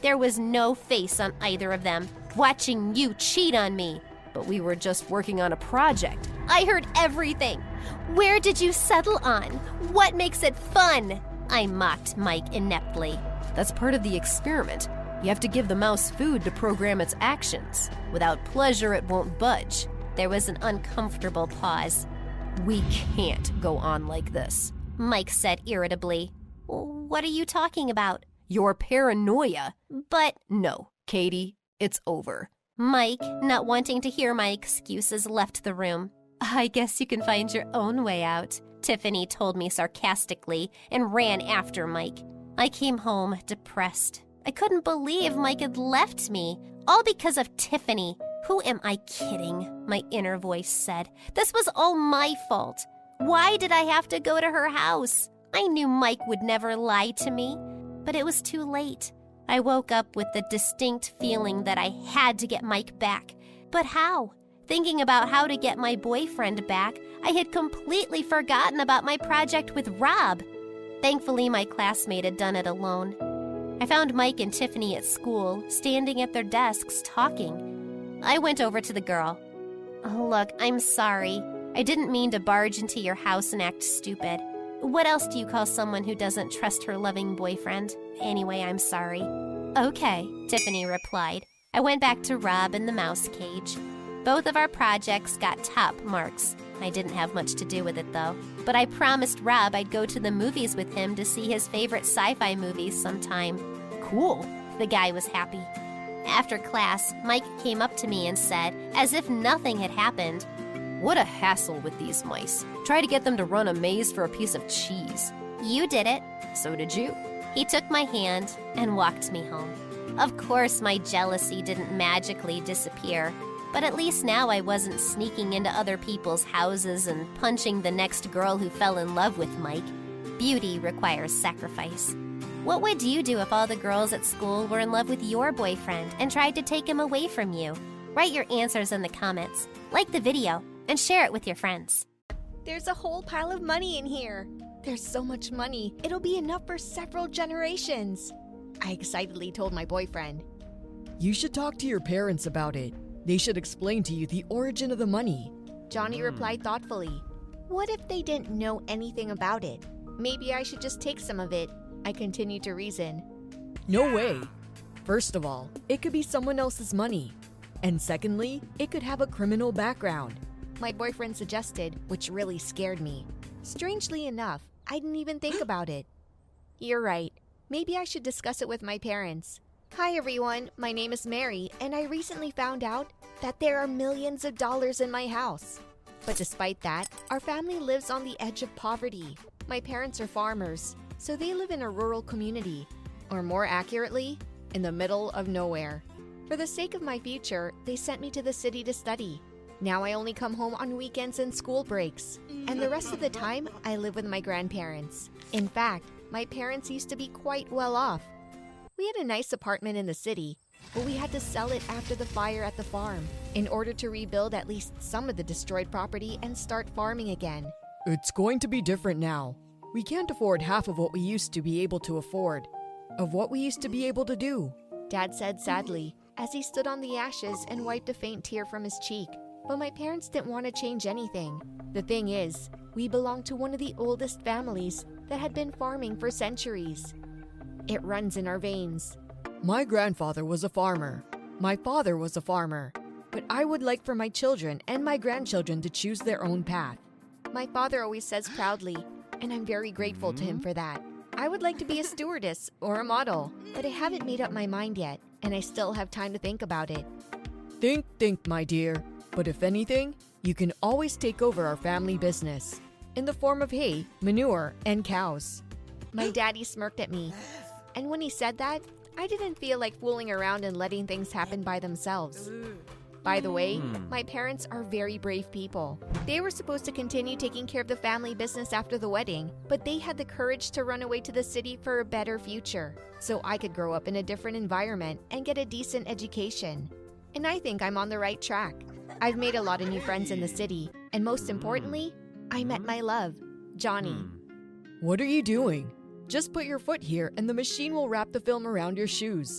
S8: There was no face on either of them, watching you cheat on me.
S5: But we were just working on a project.
S8: I heard everything. Where did you settle on? What makes it fun? I mocked Mike ineptly.
S5: That's part of the experiment. You have to give the mouse food to program its actions. Without pleasure, it won't budge.
S8: There was an uncomfortable pause.
S5: We can't go on like this,
S8: Mike said irritably. What are you talking about?
S5: Your paranoia.
S8: But
S5: no, Katie, it's over.
S8: Mike, not wanting to hear my excuses, left the room. I guess you can find your own way out, Tiffany told me sarcastically and ran after Mike. I came home depressed. I couldn't believe Mike had left me, all because of Tiffany. Who am I kidding? My inner voice said. This was all my fault. Why did I have to go to her house? I knew Mike would never lie to me, but it was too late. I woke up with the distinct feeling that I had to get Mike back. But how? Thinking about how to get my boyfriend back, I had completely forgotten about my project with Rob. Thankfully, my classmate had done it alone. I found Mike and Tiffany at school, standing at their desks talking. I went over to the girl. Oh, look, I'm sorry. I didn't mean to barge into your house and act stupid. What else do you call someone who doesn't trust her loving boyfriend? Anyway, I'm sorry. Okay, Tiffany replied. I went back to Rob in the mouse cage. Both of our projects got top marks. I didn't have much to do with it, though. But I promised Rob I'd go to the movies with him to see his favorite sci-fi movies sometime.
S5: Cool.
S8: The guy was happy. After class, Mike came up to me and said, as if nothing had happened,
S5: "What a hassle with these mice. Try to get them to run a maze for a piece of cheese."
S8: You did it.
S5: So did you.
S8: He took my hand and walked me home. Of course, my jealousy didn't magically disappear, but at least now I wasn't sneaking into other people's houses and punching the next girl who fell in love with Mike. Beauty requires sacrifice. What would you do if all the girls at school were in love with your boyfriend and tried to take him away from you? Write your answers in the comments, like the video, and share it with your friends.
S6: There's a whole pile of money in here. There's so much money, it'll be enough for several generations. I excitedly told my boyfriend.
S7: You should talk to your parents about it. They should explain to you the origin of the money.
S6: Johnny replied thoughtfully. What if they didn't know anything about it? Maybe I should just take some of it. I continued to reason.
S7: No way. First of all, it could be someone else's money. And secondly, it could have a criminal background.
S6: My boyfriend suggested, which really scared me. Strangely enough, I didn't even think about it. You're right. Maybe I should discuss it with my parents. Hi everyone, my name is Mary, and I recently found out that there are millions of dollars in my house. But despite that, our family lives on the edge of poverty. My parents are farmers, so they live in a rural community, or more accurately, in the middle of nowhere. For the sake of my future, they sent me to the city to study. Now I only come home on weekends and school breaks, and the rest of the time I live with my grandparents. In fact, my parents used to be quite well off. We had a nice apartment in the city, but we had to sell it after the fire at the farm in order to rebuild at least some of the destroyed property and start farming again.
S7: It's going to be different now. We can't afford half of what we used to be able to afford, of what we used to be able to do,
S6: Dad said sadly as he stood on the ashes and wiped a faint tear from his cheek. But my parents didn't want to change anything. The thing is, we belonged to one of the oldest families that had been farming for centuries. It runs in our veins.
S7: My grandfather was a farmer. My father was a farmer. But I would like for my children and my grandchildren to choose their own path.
S6: My father always says proudly, and I'm very grateful to him for that. I would like to be a stewardess or a model, but I haven't made up my mind yet, and I still have time to think about it.
S7: Think, think, my dear. But if anything, you can always take over our family business in the form of hay, manure, and cows.
S6: My daddy smirked at me. And when he said that, I didn't feel like fooling around and letting things happen by themselves. By the way, my parents are very brave people. They were supposed to continue taking care of the family business after the wedding, but they had the courage to run away to the city for a better future, so I could grow up in a different environment and get a decent education. And I think I'm on the right track. I've made a lot of new friends in the city, and most importantly, I met my love, Johnny.
S7: What are you doing? Just put your foot here and the machine will wrap the film around your shoes.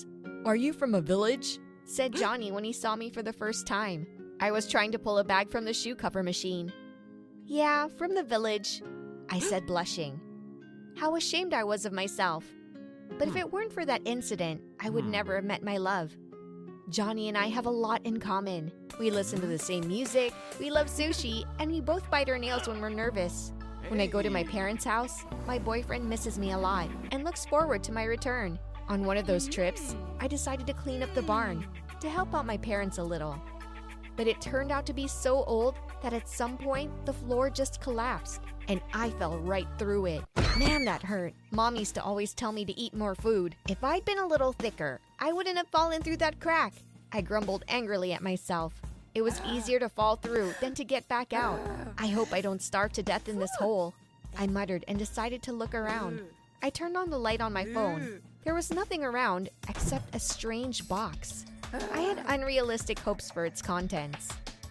S7: Are you from a village?
S6: Said Johnny when he saw me for the first time. I was trying to pull a bag from the shoe cover machine. Yeah, from the village, I said, blushing. How ashamed I was of myself. But if it weren't for that incident, I would never have met my love. Johnny and I have a lot in common. We listen to the same music, we love sushi, and we both bite our nails when we're nervous. When I go to my parents' house, my boyfriend misses me a lot and looks forward to my return. On one of those trips, I decided to clean up the barn to help out my parents a little. But it turned out to be so old that at some point the floor just collapsed and I fell right through it. Man, that hurt. Mom used to always tell me to eat more food. If I'd been a little thicker, I wouldn't have fallen through that crack. I grumbled angrily at myself. It was easier to fall through than to get back out. I hope I don't starve to death in this hole, I muttered and decided to look around. I turned on the light on my phone. There was nothing around except a strange box. I had unrealistic hopes for its contents.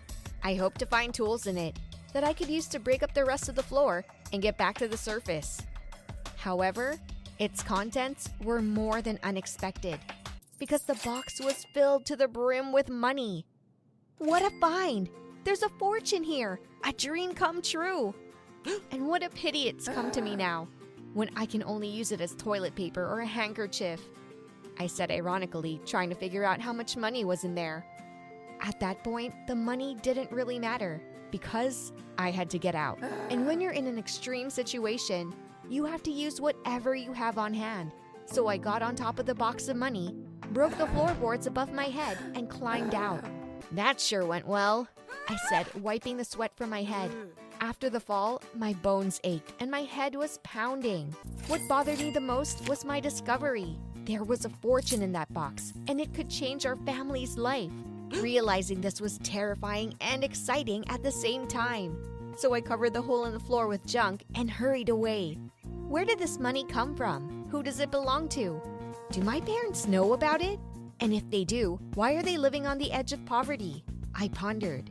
S6: I hoped to find tools in it that I could use to break up the rest of the floor and get back to the surface. However, its contents were more than unexpected because the box was filled to the brim with money. What a find! There's a fortune here! A dream come true! And what a pity it's come to me now, when I can only use it as toilet paper or a handkerchief, I said ironically, trying to figure out how much money was in there. At that point, the money didn't really matter because I had to get out. And when you're in an extreme situation, you have to use whatever you have on hand. So I got on top of the box of money, broke the floorboards above my head, and climbed out. That sure went well, I said, wiping the sweat from my head. After the fall, my bones ached and my head was pounding. What bothered me the most was my discovery. There was a fortune in that box, and it could change our family's life. Realizing this was terrifying and exciting at the same time. So I covered the hole in the floor with junk and hurried away. Where did this money come from? Who does it belong to? Do my parents know about it? And if they do, why are they living on the edge of poverty? I pondered.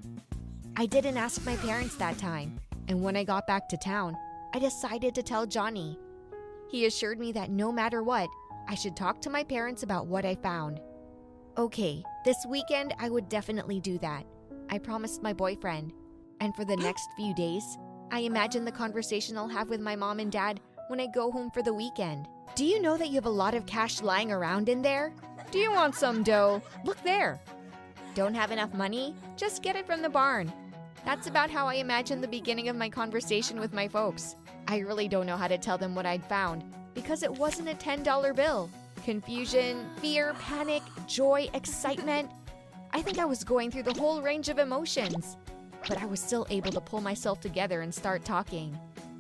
S6: I didn't ask my parents that time, and when I got back to town, I decided to tell Johnny. He assured me that no matter what, I should talk to my parents about what I found. Okay, this weekend I would definitely do that, I promised my boyfriend. And for the next few days, I imagine the conversation I'll have with my mom and dad when I go home for the weekend. Do you know that you have a lot of cash lying around in there? Do you want some dough? Look there. Don't have enough money? Just get it from the barn. That's about how I imagine the beginning of my conversation with my folks. I really don't know how to tell them what I'd found because it wasn't a ten dollar bill. Confusion, fear, panic, joy, excitement. I think I was going through the whole range of emotions, but I was still able to pull myself together and start talking.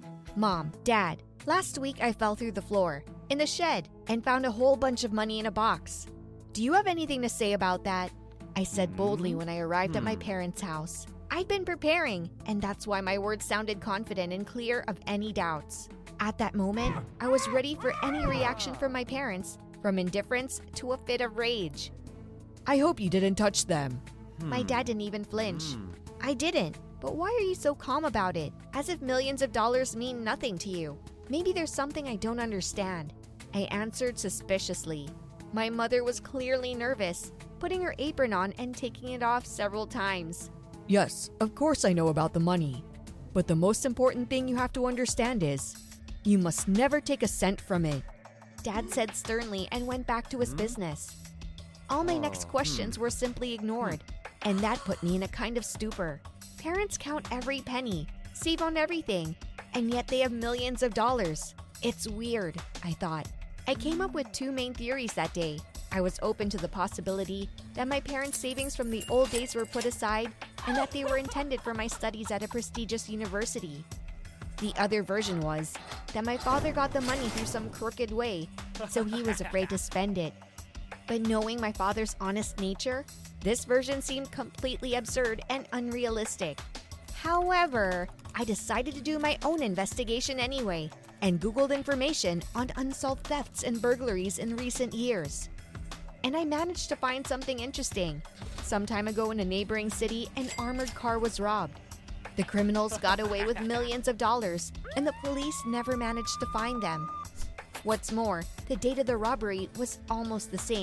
S6: Mom, Dad, last week I fell through the floor in the shed and found a whole bunch of money in a box. Do you have anything to say about that? I said boldly when I arrived at my parents' house. I'd been preparing, and that's why my words sounded confident and clear of any doubts. At that moment, I was ready for any reaction from my parents, from indifference to a fit of rage.
S7: I hope you didn't touch them.
S6: My dad didn't even flinch. I didn't, but why are you so calm about it? As if millions of dollars mean nothing to you. Maybe there's something I don't understand. I answered suspiciously. My mother was clearly nervous, putting her apron on and taking it off several times.
S7: Yes, of course I know about the money. But the most important thing you have to understand is, you must never take a cent from it.
S6: Dad said sternly and went back to his business. All my next questions were simply ignored, and that put me in a kind of stupor. Parents count every penny, save on everything, and yet they have millions of dollars. It's weird, I thought. I came up with two main theories that day. I was open to the possibility that my parents' savings from the old days were put aside and that they were intended for my studies at a prestigious university. The other version was that my father got the money through some crooked way, so he was afraid to spend it. But knowing my father's honest nature, this version seemed completely absurd and unrealistic. However, I decided to do my own investigation anyway and Googled information on unsolved thefts and burglaries in recent years. And I managed to find something interesting. Some time ago in a neighboring city, an armored car was robbed. The criminals got away with millions of dollars, and the police never managed to find them. What's more, the date of the robbery was almost the same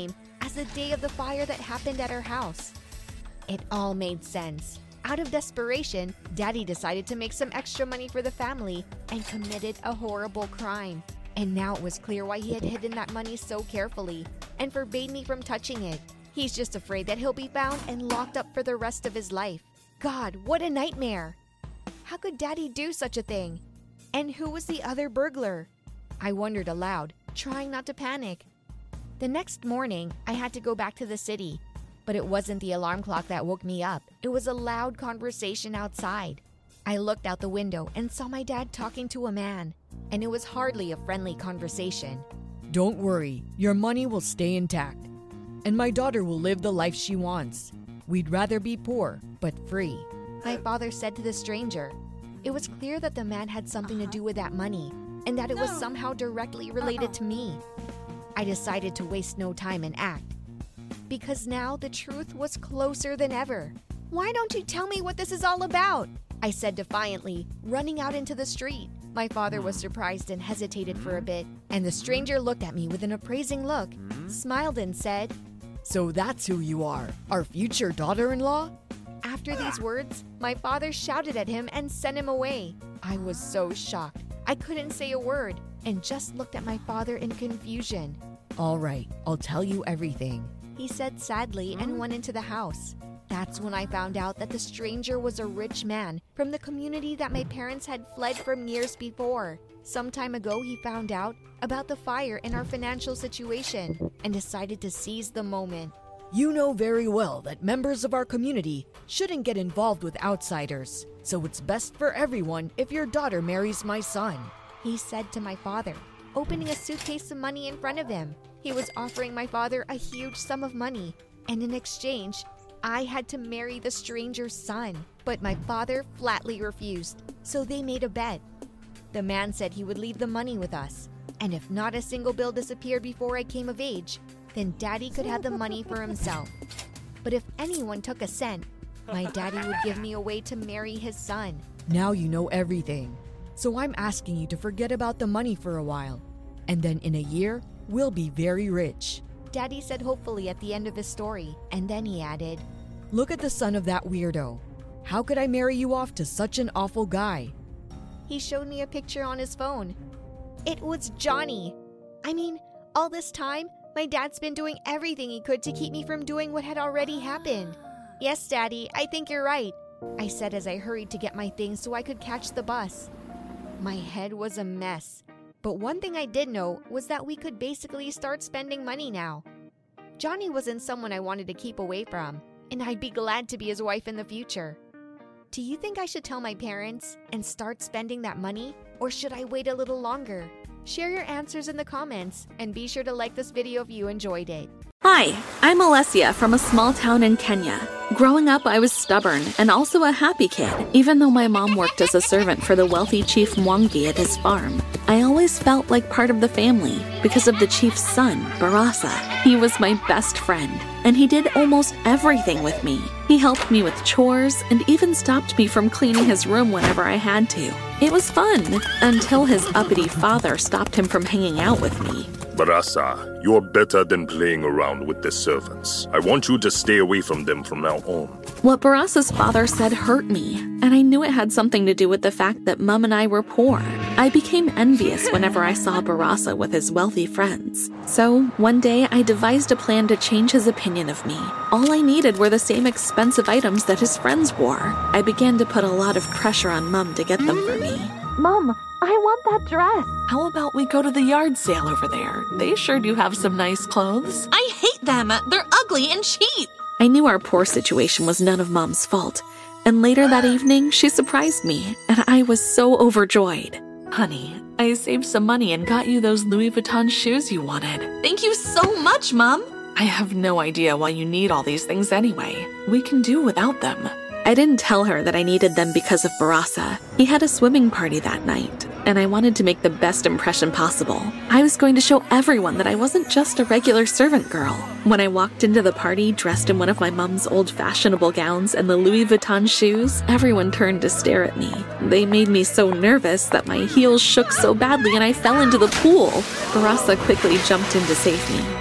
S6: as the day of the fire that happened at our house. It all made sense. Out of desperation, Daddy decided to make some extra money for the family and committed a horrible crime. And now it was clear why he had hidden that money so carefully and forbade me from touching it. He's just afraid that he'll be found and locked up for the rest of his life. God, what a nightmare! How could Daddy do such a thing? And who was the other burglar? I wondered aloud, trying not to panic. The next morning, I had to go back to the city. But it wasn't the alarm clock that woke me up. It was a loud conversation outside. I looked out the window and saw my dad talking to a man. And it was hardly a friendly conversation.
S7: Don't worry, your money will stay intact. And my daughter will live the life she wants. We'd rather be poor, but free,
S6: my father said to the stranger. It was clear that the man had something to do with that money, and that it was somehow directly related to me. I decided to waste no time and act, because now the truth was closer than ever. Why don't you tell me what this is all about? I said defiantly, running out into the street. My father was surprised and hesitated for a bit, and the stranger looked at me with an appraising look, smiled and said,
S7: "So that's who you are, our future daughter-in-law?"
S6: After these words, my father shouted at him and sent him away. I was so shocked. I couldn't say a word and just looked at my father in confusion.
S7: "All right, I'll tell you everything,"
S6: he said sadly and went into the house. That's when I found out that the stranger was a rich man from the community that my parents had fled from years before. Some time ago, he found out about the fire in our financial situation and decided to seize the moment.
S7: "You know very well that members of our community shouldn't get involved with outsiders, so it's best for everyone if your daughter marries my son,"
S6: he said to my father, opening a suitcase of money in front of him. He was offering my father a huge sum of money, and in exchange, I had to marry the stranger's son. But my father flatly refused, so they made a bet. The man said he would leave the money with us, and if not a single bill disappeared before I came of age, then Daddy could have the money for himself. But if anyone took a cent, my daddy would give me a way to marry his son.
S7: Now you know everything, so I'm asking you to forget about the money for a while, and then in a year, we'll be very rich.
S6: Daddy said hopefully at the end of his story, and then he added,
S7: "Look at the son of that weirdo. How could I marry you off to such an awful guy?"
S6: He showed me a picture on his phone. It was Johnny. I mean, all this time, my dad's been doing everything he could to keep me from doing what had already happened. "Yes, Daddy, I think you're right," I said as I hurried to get my things so I could catch the bus. My head was a mess, but one thing I did know was that we could basically start spending money now. Johnny wasn't someone I wanted to keep away from, and I'd be glad to be his wife in the future. Do you think I should tell my parents and start spending that money, or should I wait a little longer? Share your answers in the comments, and be sure to like this video if you enjoyed it.
S9: Hi, I'm Alessia from a small town in Kenya. Growing up, I was stubborn and also a happy kid, even though my mom worked as a servant for the wealthy Chief Mwangi at his farm. I always felt like part of the family because of the chief's son, Barasa. He was my best friend, and he did almost everything with me. He helped me with chores and even stopped me from cleaning his room whenever I had to. It was fun, until his uppity father stopped him from hanging out with me.
S10: Barasa, you're better than playing around with the servants. I want you to stay away from them from now on.
S9: What Barasa's father said hurt me, and I knew it had something to do with the fact that Mum and I were poor. I became envious whenever I saw Barasa with his wealthy friends. So, one day I devised a plan to change his opinion of me. All I needed were the same expensive items that his friends wore. I began to put a lot of pressure on Mum to get them for me.
S11: Mom, I want that dress.
S9: How about we go to the yard sale over there? They sure do have some nice clothes.
S12: I hate them. They're ugly and cheap.
S9: I knew our poor situation was none of Mom's fault, and later that evening, she surprised me, and I was so overjoyed. Honey, I saved some money and got you those Louis Vuitton shoes you wanted.
S12: Thank you so much, Mom.
S9: I have no idea why you need all these things anyway. We can do without them. I didn't tell her that I needed them because of Barasa. He had a swimming party that night, and I wanted to make the best impression possible. I was going to show everyone that I wasn't just a regular servant girl. When I walked into the party dressed in one of my mom's old fashionable gowns and the Louis Vuitton shoes, everyone turned to stare at me. They made me so nervous that my heels shook so badly and I fell into the pool. Barasa quickly jumped in to save me.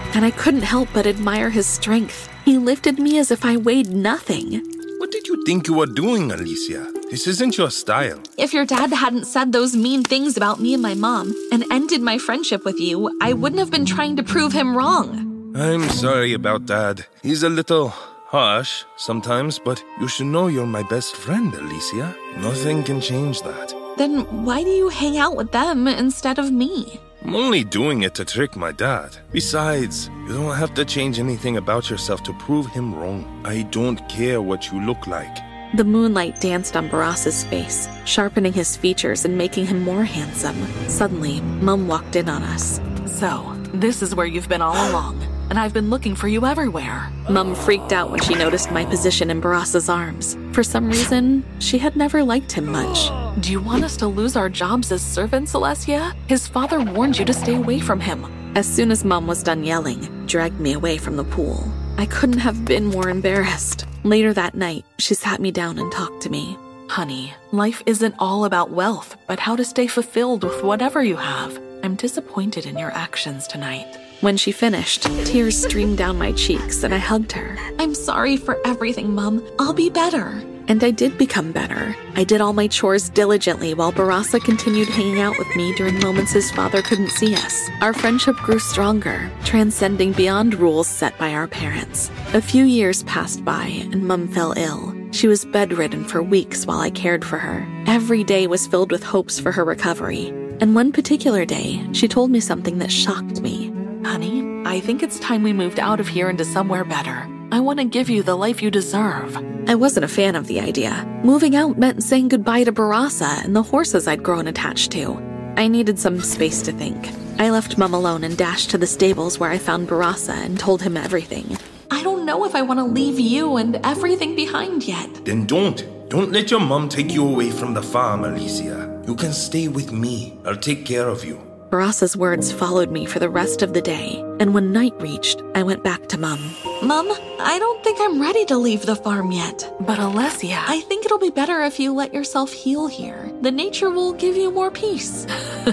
S9: and I couldn't help but admire his strength. He lifted me as if I weighed nothing.
S10: What did you think you were doing, Alicia? This isn't your style.
S12: If your dad hadn't said those mean things about me and my mom and ended my friendship with you, I wouldn't have been trying to prove him wrong.
S10: I'm sorry about Dad. He's a little harsh sometimes, but you should know you're my best friend, Alicia. Nothing can change that.
S12: Then why do you hang out with them instead of me?
S10: I'm only doing it to trick my dad. Besides, you don't have to change anything about yourself to prove him wrong. I don't care what you look like.
S9: The moonlight danced on Barassa's face, sharpening his features and making him more handsome. Suddenly, Mum walked in on us.
S7: So, this is where you've been all along, and I've been looking for you everywhere.
S9: Mum freaked out when she noticed my position in Barassa's arms. For some reason, she had never liked him much.
S7: Do you want us to lose our jobs as servants, Alessia? His father warned you to stay away from him.
S9: As soon as Mum was done yelling, dragged me away from the pool. I couldn't have been more embarrassed. Later that night, she sat me down and talked to me.
S7: Honey, life isn't all about wealth, but how to stay fulfilled with whatever you have. I'm disappointed in your actions tonight.
S9: When she finished, tears streamed down my cheeks and I hugged her.
S12: I'm sorry for everything, Mum. I'll be better.
S9: And I did become better. I did all my chores diligently while Barassa continued hanging out with me during moments his father couldn't see us. Our friendship grew stronger, transcending beyond rules set by our parents. A few years passed by and Mum fell ill. She was bedridden for weeks while I cared for her. Every day was filled with hopes for her recovery. And one particular day, she told me something that shocked me.
S7: Honey, I think it's time we moved out of here into somewhere better. I want to give you the life you deserve.
S9: I wasn't a fan of the idea. Moving out meant saying goodbye to Barassa and the horses I'd grown attached to. I needed some space to think. I left Mum alone and dashed to the stables where I found Barassa and told him everything.
S12: I don't know if I want to leave you and everything behind yet.
S10: Then don't. Don't let your mum take you away from the farm, Alicia. You can stay with me. I'll take care of you.
S9: Barassa's words followed me for the rest of the day, and when night reached, I went back to Mum.
S12: Mum, I don't think I'm ready to leave the farm yet.
S7: But Alessia,
S12: I think it'll be better if you let yourself heal here. The nature will give you more peace.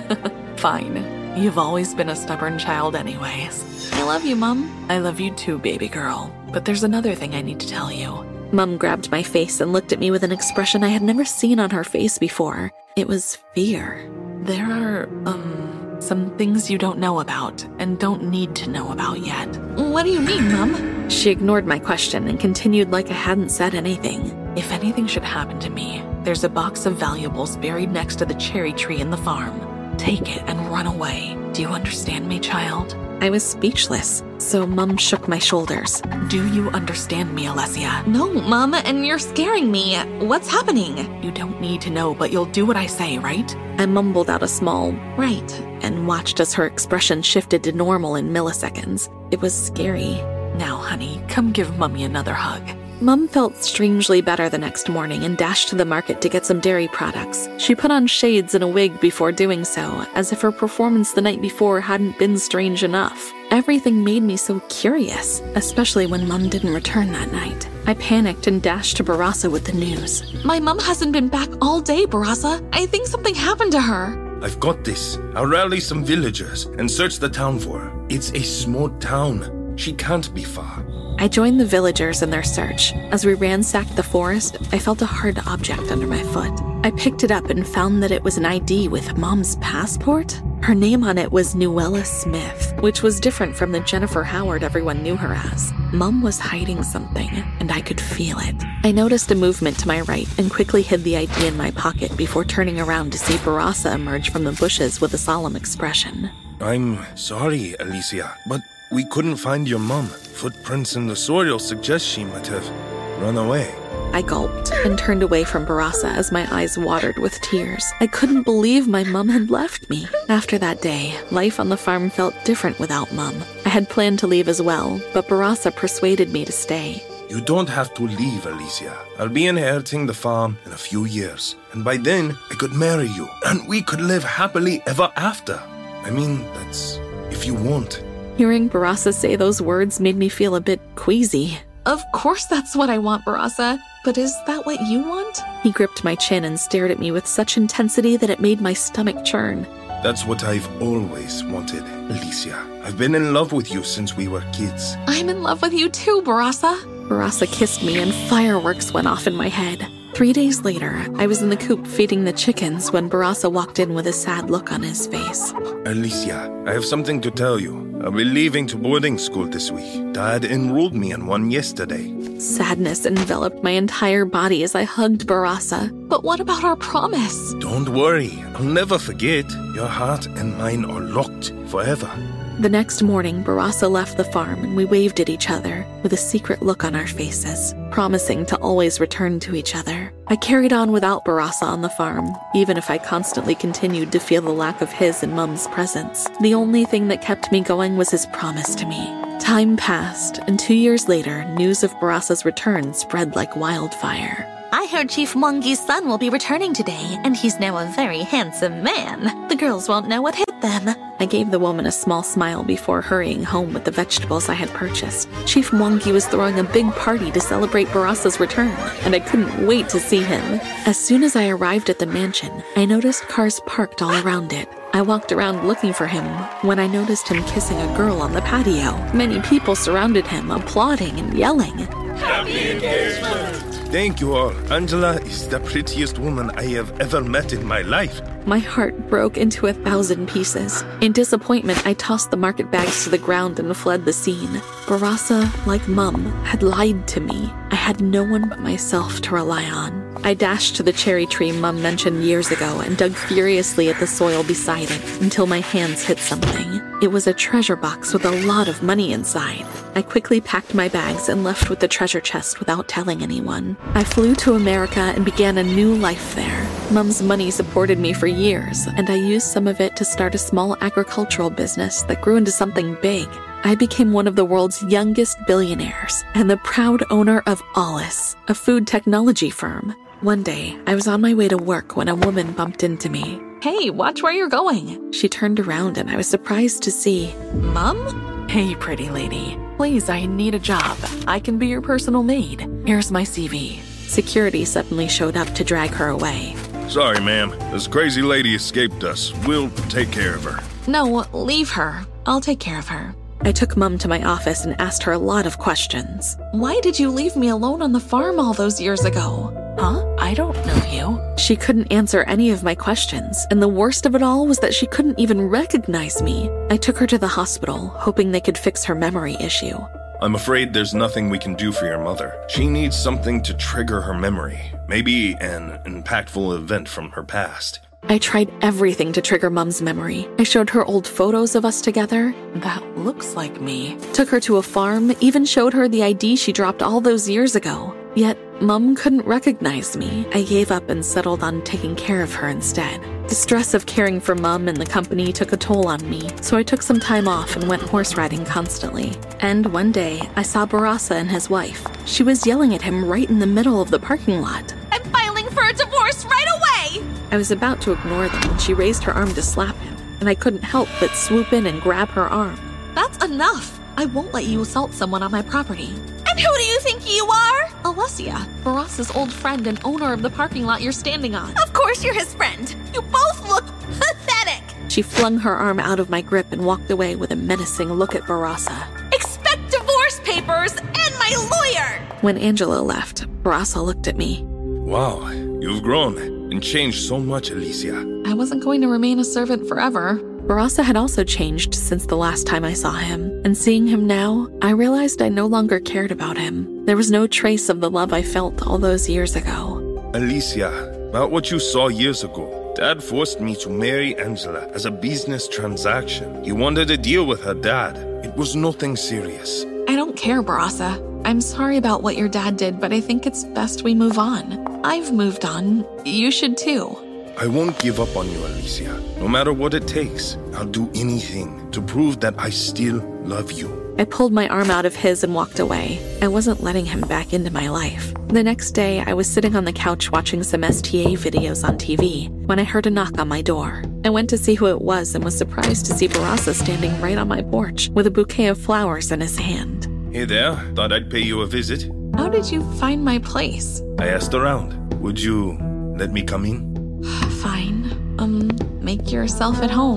S7: Fine. You've always been a stubborn child anyways.
S12: I love you, Mum.
S7: I love you too, baby girl. But there's another thing I need to tell you.
S9: Mum grabbed my face and looked at me with an expression I had never seen on her face before. It was fear.
S7: There are, um... some things you don't know about and don't need to know about yet.
S12: What do you mean, Mum?
S9: She ignored my question and continued like I hadn't said anything.
S7: If anything should happen to me, there's a box of valuables buried next to the cherry tree in the farm. Take it and run away. Do you understand me, child?
S9: I was speechless, so Mum shook my shoulders.
S7: Do you understand me, Alessia?
S12: No, Mum, and you're scaring me. What's happening?
S7: You don't need to know, but you'll do what I say, right?
S9: I mumbled out a small
S12: right
S9: and watched as her expression shifted to normal in milliseconds. It was scary.
S7: Now, honey, come give Mummy another hug.
S9: Mum felt strangely better the next morning and dashed to the market to get some dairy products. She put on shades and a wig before doing so, as if her performance the night before hadn't been strange enough. Everything made me so curious, especially when Mum didn't return that night. I panicked and dashed to Barassa with the news.
S12: My mom hasn't been back all day, Barassa. I think something happened to her.
S10: I've got this. I'll rally some villagers and search the town for her. It's a small town. She can't be far.
S9: I joined the villagers in their search. As we ransacked the forest, I felt a hard object under my foot. I picked it up and found that it was an I D with Mom's passport. Her name on it was Nuella Smith, which was different from the Jennifer Howard everyone knew her as. Mom was hiding something, and I could feel it. I noticed a movement to my right and quickly hid the I D in my pocket before turning around to see Barassa emerge from the bushes with a solemn expression.
S10: I'm sorry, Alicia, but we couldn't find your mom. Footprints in the soil suggest she might have run away.
S9: I gulped and turned away from Barassa as my eyes watered with tears. I couldn't believe my mum had left me. After that day, life on the farm felt different without Mum. I had planned to leave as well, but Barassa persuaded me to stay.
S10: You don't have to leave, Alicia. I'll be inheriting the farm in a few years, and by then I could marry you, and we could live happily ever after. I mean, that's if you want.
S9: Hearing Barassa say those words made me feel a bit queasy.
S12: Of course that's what I want, Barassa. But is that what you want?
S9: He gripped my chin and stared at me with such intensity that it made my stomach churn.
S10: That's what I've always wanted, Alicia. I've been in love with you since we were kids.
S12: I'm in love with you too, Barasa. Barasa kissed me and fireworks went off in my head. Three days later, I was in the coop feeding the chickens when Barasa walked in with a sad look on his face.
S10: Alicia, I have something to tell you. I'll be leaving to boarding school this week. Dad enrolled me in one yesterday.
S12: Sadness enveloped my entire body as I hugged Barasa. But what about our promise?
S10: Don't worry, I'll never forget. Your heart and mine are locked forever.
S12: The next morning, Barasa left the farm and we waved at each other with a secret look on our faces, promising to always return to each other. I carried on without Barasa on the farm, even if I constantly continued to feel the lack of his and Mum's presence. The only thing that kept me going was his promise to me. Time passed, and two years later, news of Barasa's return spread like wildfire.
S13: I heard Chief Mwangi's son will be returning today, and he's now a very handsome man. The girls won't know what hit them.
S12: I gave the woman a small smile before hurrying home with the vegetables I had purchased. Chief Mwangi was throwing a big party to celebrate Barasa's return, and I couldn't wait to see him. As soon as I arrived at the mansion, I noticed cars parked all around it. I walked around looking for him when I noticed him kissing a girl on the patio. Many people surrounded him, applauding and yelling.
S10: Happy engagement! Thank you all. Angela is the prettiest woman I have ever met in my life.
S12: My heart broke into a thousand pieces. In disappointment, I tossed the market bags to the ground and fled the scene. Barasa, like Mum, had lied to me. I had no one but myself to rely on. I dashed to the cherry tree Mum mentioned years ago and dug furiously at the soil beside it until my hands hit something. It was a treasure box with a lot of money inside. I quickly packed my bags and left with the treasure chest without telling anyone. I flew to America and began a new life there. Mum's money supported me for years, and I used some of it to start a small agricultural business that grew into something big. I became one of the world's youngest billionaires and the proud owner of Aulis, a food technology firm. One day, I was on my way to work when a woman bumped into me. Hey, watch where you're going. She turned around and I was surprised to see Mum? Hey, pretty lady. Please, I need a job. I can be your personal maid. Here's my C V. Security suddenly showed up to drag her away.
S10: Sorry, ma'am. This crazy lady escaped us. We'll take care of her.
S12: No, leave her. I'll take care of her. I took Mum to my office and asked her a lot of questions. Why did you leave me alone on the farm all those years ago? Huh? I don't know you. She couldn't answer any of my questions, and the worst of it all was that she couldn't even recognize me. I took her to the hospital, hoping they could fix her memory issue.
S10: I'm afraid there's nothing we can do for your mother. She needs something to trigger her memory. Maybe an impactful event from her past.
S12: I tried everything to trigger Mum's memory. I showed her old photos of us together. That looks like me. Took her to a farm, even showed her the I D she dropped all those years ago. Yet, Mum couldn't recognize me. I gave up and settled on taking care of her instead. The stress of caring for Mum and the company took a toll on me, so I took some time off and went horse riding constantly. And one day, I saw Barasa and his wife. She was yelling at him right in the middle of the parking lot.
S13: I'm filing for a divorce right away!
S12: I was about to ignore them when she raised her arm to slap him, and I couldn't help but swoop in and grab her arm.
S13: That's enough!
S12: I won't let you assault someone on my property.
S13: And who do you think you are?
S12: Alessia, Barasa's old friend and owner of the parking lot you're standing on.
S13: Of course you're his friend. You both look pathetic.
S12: She flung her arm out of my grip and walked away with a menacing look at Barasa.
S13: Expect divorce papers and my lawyer!
S12: When Angela left, Barasa looked at me.
S10: Wow, you've grown and changed so much, Alicia.
S12: I wasn't going to remain a servant forever. Barasa had also changed since the last time I saw him, and seeing him now, I realized I no longer cared about him. There was no trace of the love I felt all those years ago.
S10: Alicia, about what you saw years ago, Dad forced me to marry Angela as a business transaction. He wanted a deal with her dad. It was nothing serious.
S12: I don't care, Barasa. I'm sorry about what your dad did, but I think it's best we move on. I've moved on. You should too.
S10: I won't give up on you, Alicia. No matter what it takes, I'll do anything to prove that I still love you.
S12: I pulled my arm out of his and walked away. I wasn't letting him back into my life. The next day, I was sitting on the couch watching some S T A videos on T V when I heard a knock on my door. I went to see who it was and was surprised to see Barasa standing right on my porch with a bouquet of flowers in his hand.
S10: Hey there, thought I'd pay you a visit.
S12: How did you find my place?
S10: I asked around. Would you let me come in?
S12: Fine. Um, make yourself at home.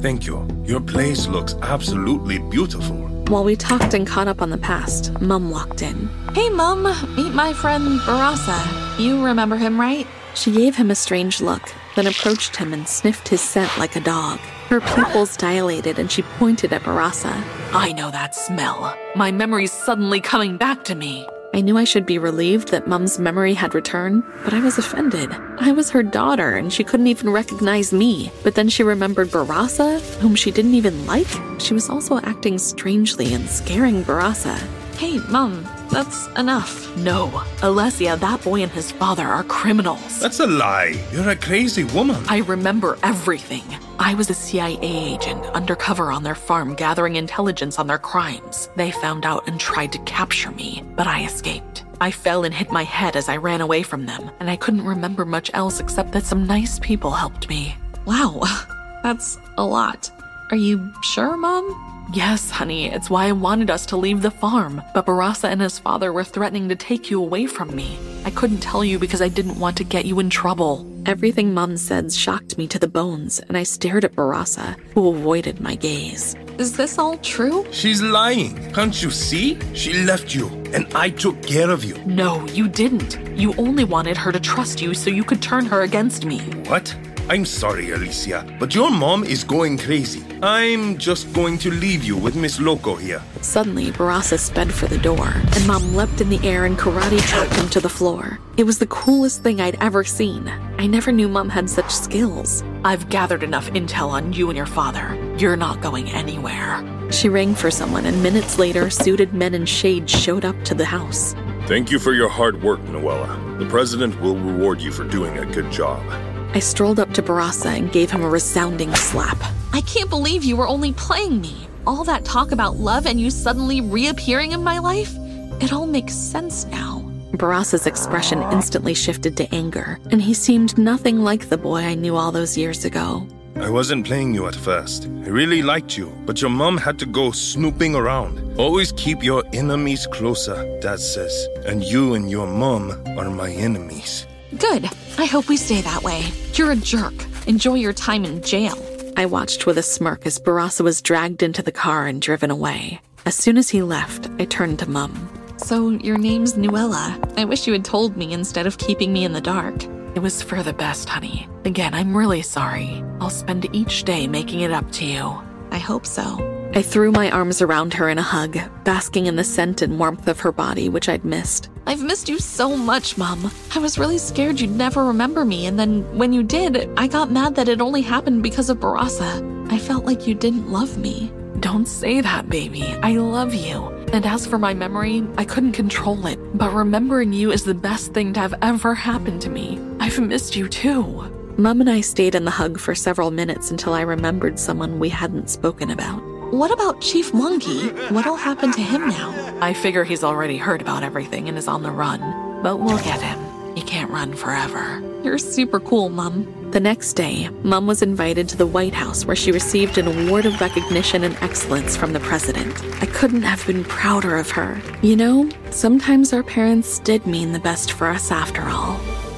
S10: Thank you. Your place looks absolutely beautiful.
S12: While we talked and caught up on the past, Mum walked in. Hey, Mum, meet my friend Barasa. You remember him, right? She gave him a strange look, then approached him and sniffed his scent like a dog. Her pupils dilated and she pointed at Barasa. I know that smell. My memory's suddenly coming back to me. I knew I should be relieved that Mum's memory had returned, but I was offended. I was her daughter and she couldn't even recognize me. But then she remembered Barasa, whom she didn't even like. She was also acting strangely and scaring Barasa. Hey, Mum, that's enough. No, Alessia, that boy and his father are criminals.
S10: That's a lie. You're a crazy woman.
S12: I remember everything. I was a C I A agent undercover on their farm gathering intelligence on their crimes. They found out and tried to capture me, but I escaped. I fell and hit my head as I ran away from them, and I couldn't remember much else except that some nice people helped me. Wow, that's a lot. Are you sure, Mom? Yes, honey, it's why I wanted us to leave the farm, but Barasa and his father were threatening to take you away from me. I couldn't tell you because I didn't want to get you in trouble. Everything Mum said shocked me to the bones, and I stared at Barasa, who avoided my gaze. Is this all true?
S10: She's lying. Can't you see? She left you, and I took care of you.
S12: No, you didn't. You only wanted her to trust you so you could turn her against me.
S10: What? I'm sorry, Alicia, but your mom is going crazy. I'm just going to leave you with Miss Loco here.
S12: Suddenly, Barasa sped for the door, and Mom leapt in the air and karate chopped him to the floor. It was the coolest thing I'd ever seen. I never knew Mom had such skills. I've gathered enough intel on you and your father. You're not going anywhere. She rang for someone, and minutes later, suited men in shades showed up to the house.
S10: Thank you for your hard work, Noella. The president will reward you for doing a good job.
S12: I strolled up to Barasa and gave him a resounding slap. I can't believe you were only playing me. All that talk about love and you suddenly reappearing in my life? It all makes sense now. Barasa's expression instantly shifted to anger, and he seemed nothing like the boy I knew all those years ago.
S10: I wasn't playing you at first. I really liked you, but your mom had to go snooping around. Always keep your enemies closer, Dad says. And you and your mom are my enemies.
S12: Good. I hope we stay that way. You're a jerk. Enjoy your time in jail. I watched with a smirk as Barasa was dragged into the car and driven away. As soon as he left, I turned to Mum. So your name's Noella. I wish you had told me instead of keeping me in the dark. It was for the best, honey. Again, I'm really sorry. I'll spend each day making it up to you. I hope so. I threw my arms around her in a hug, basking in the scent and warmth of her body, which I'd missed. I've missed you so much, Mum. I was really scared you'd never remember me, and then when you did, I got mad that it only happened because of Barasa. I felt like you didn't love me. Don't say that, baby. I love you. And as for my memory, I couldn't control it, but remembering you is the best thing to have ever happened to me. I've missed you too. Mum and I stayed in the hug for several minutes until I remembered someone we hadn't spoken about. What about Chief Monkey? What'll happen to him now? I figure he's already heard about everything and is on the run, but we'll get him. He can't run forever. You're super cool, Mum. The next day, Mum was invited to the White House where she received an award of recognition and excellence from the president. I couldn't have been prouder of her. You know, sometimes our parents did mean the best for us after all.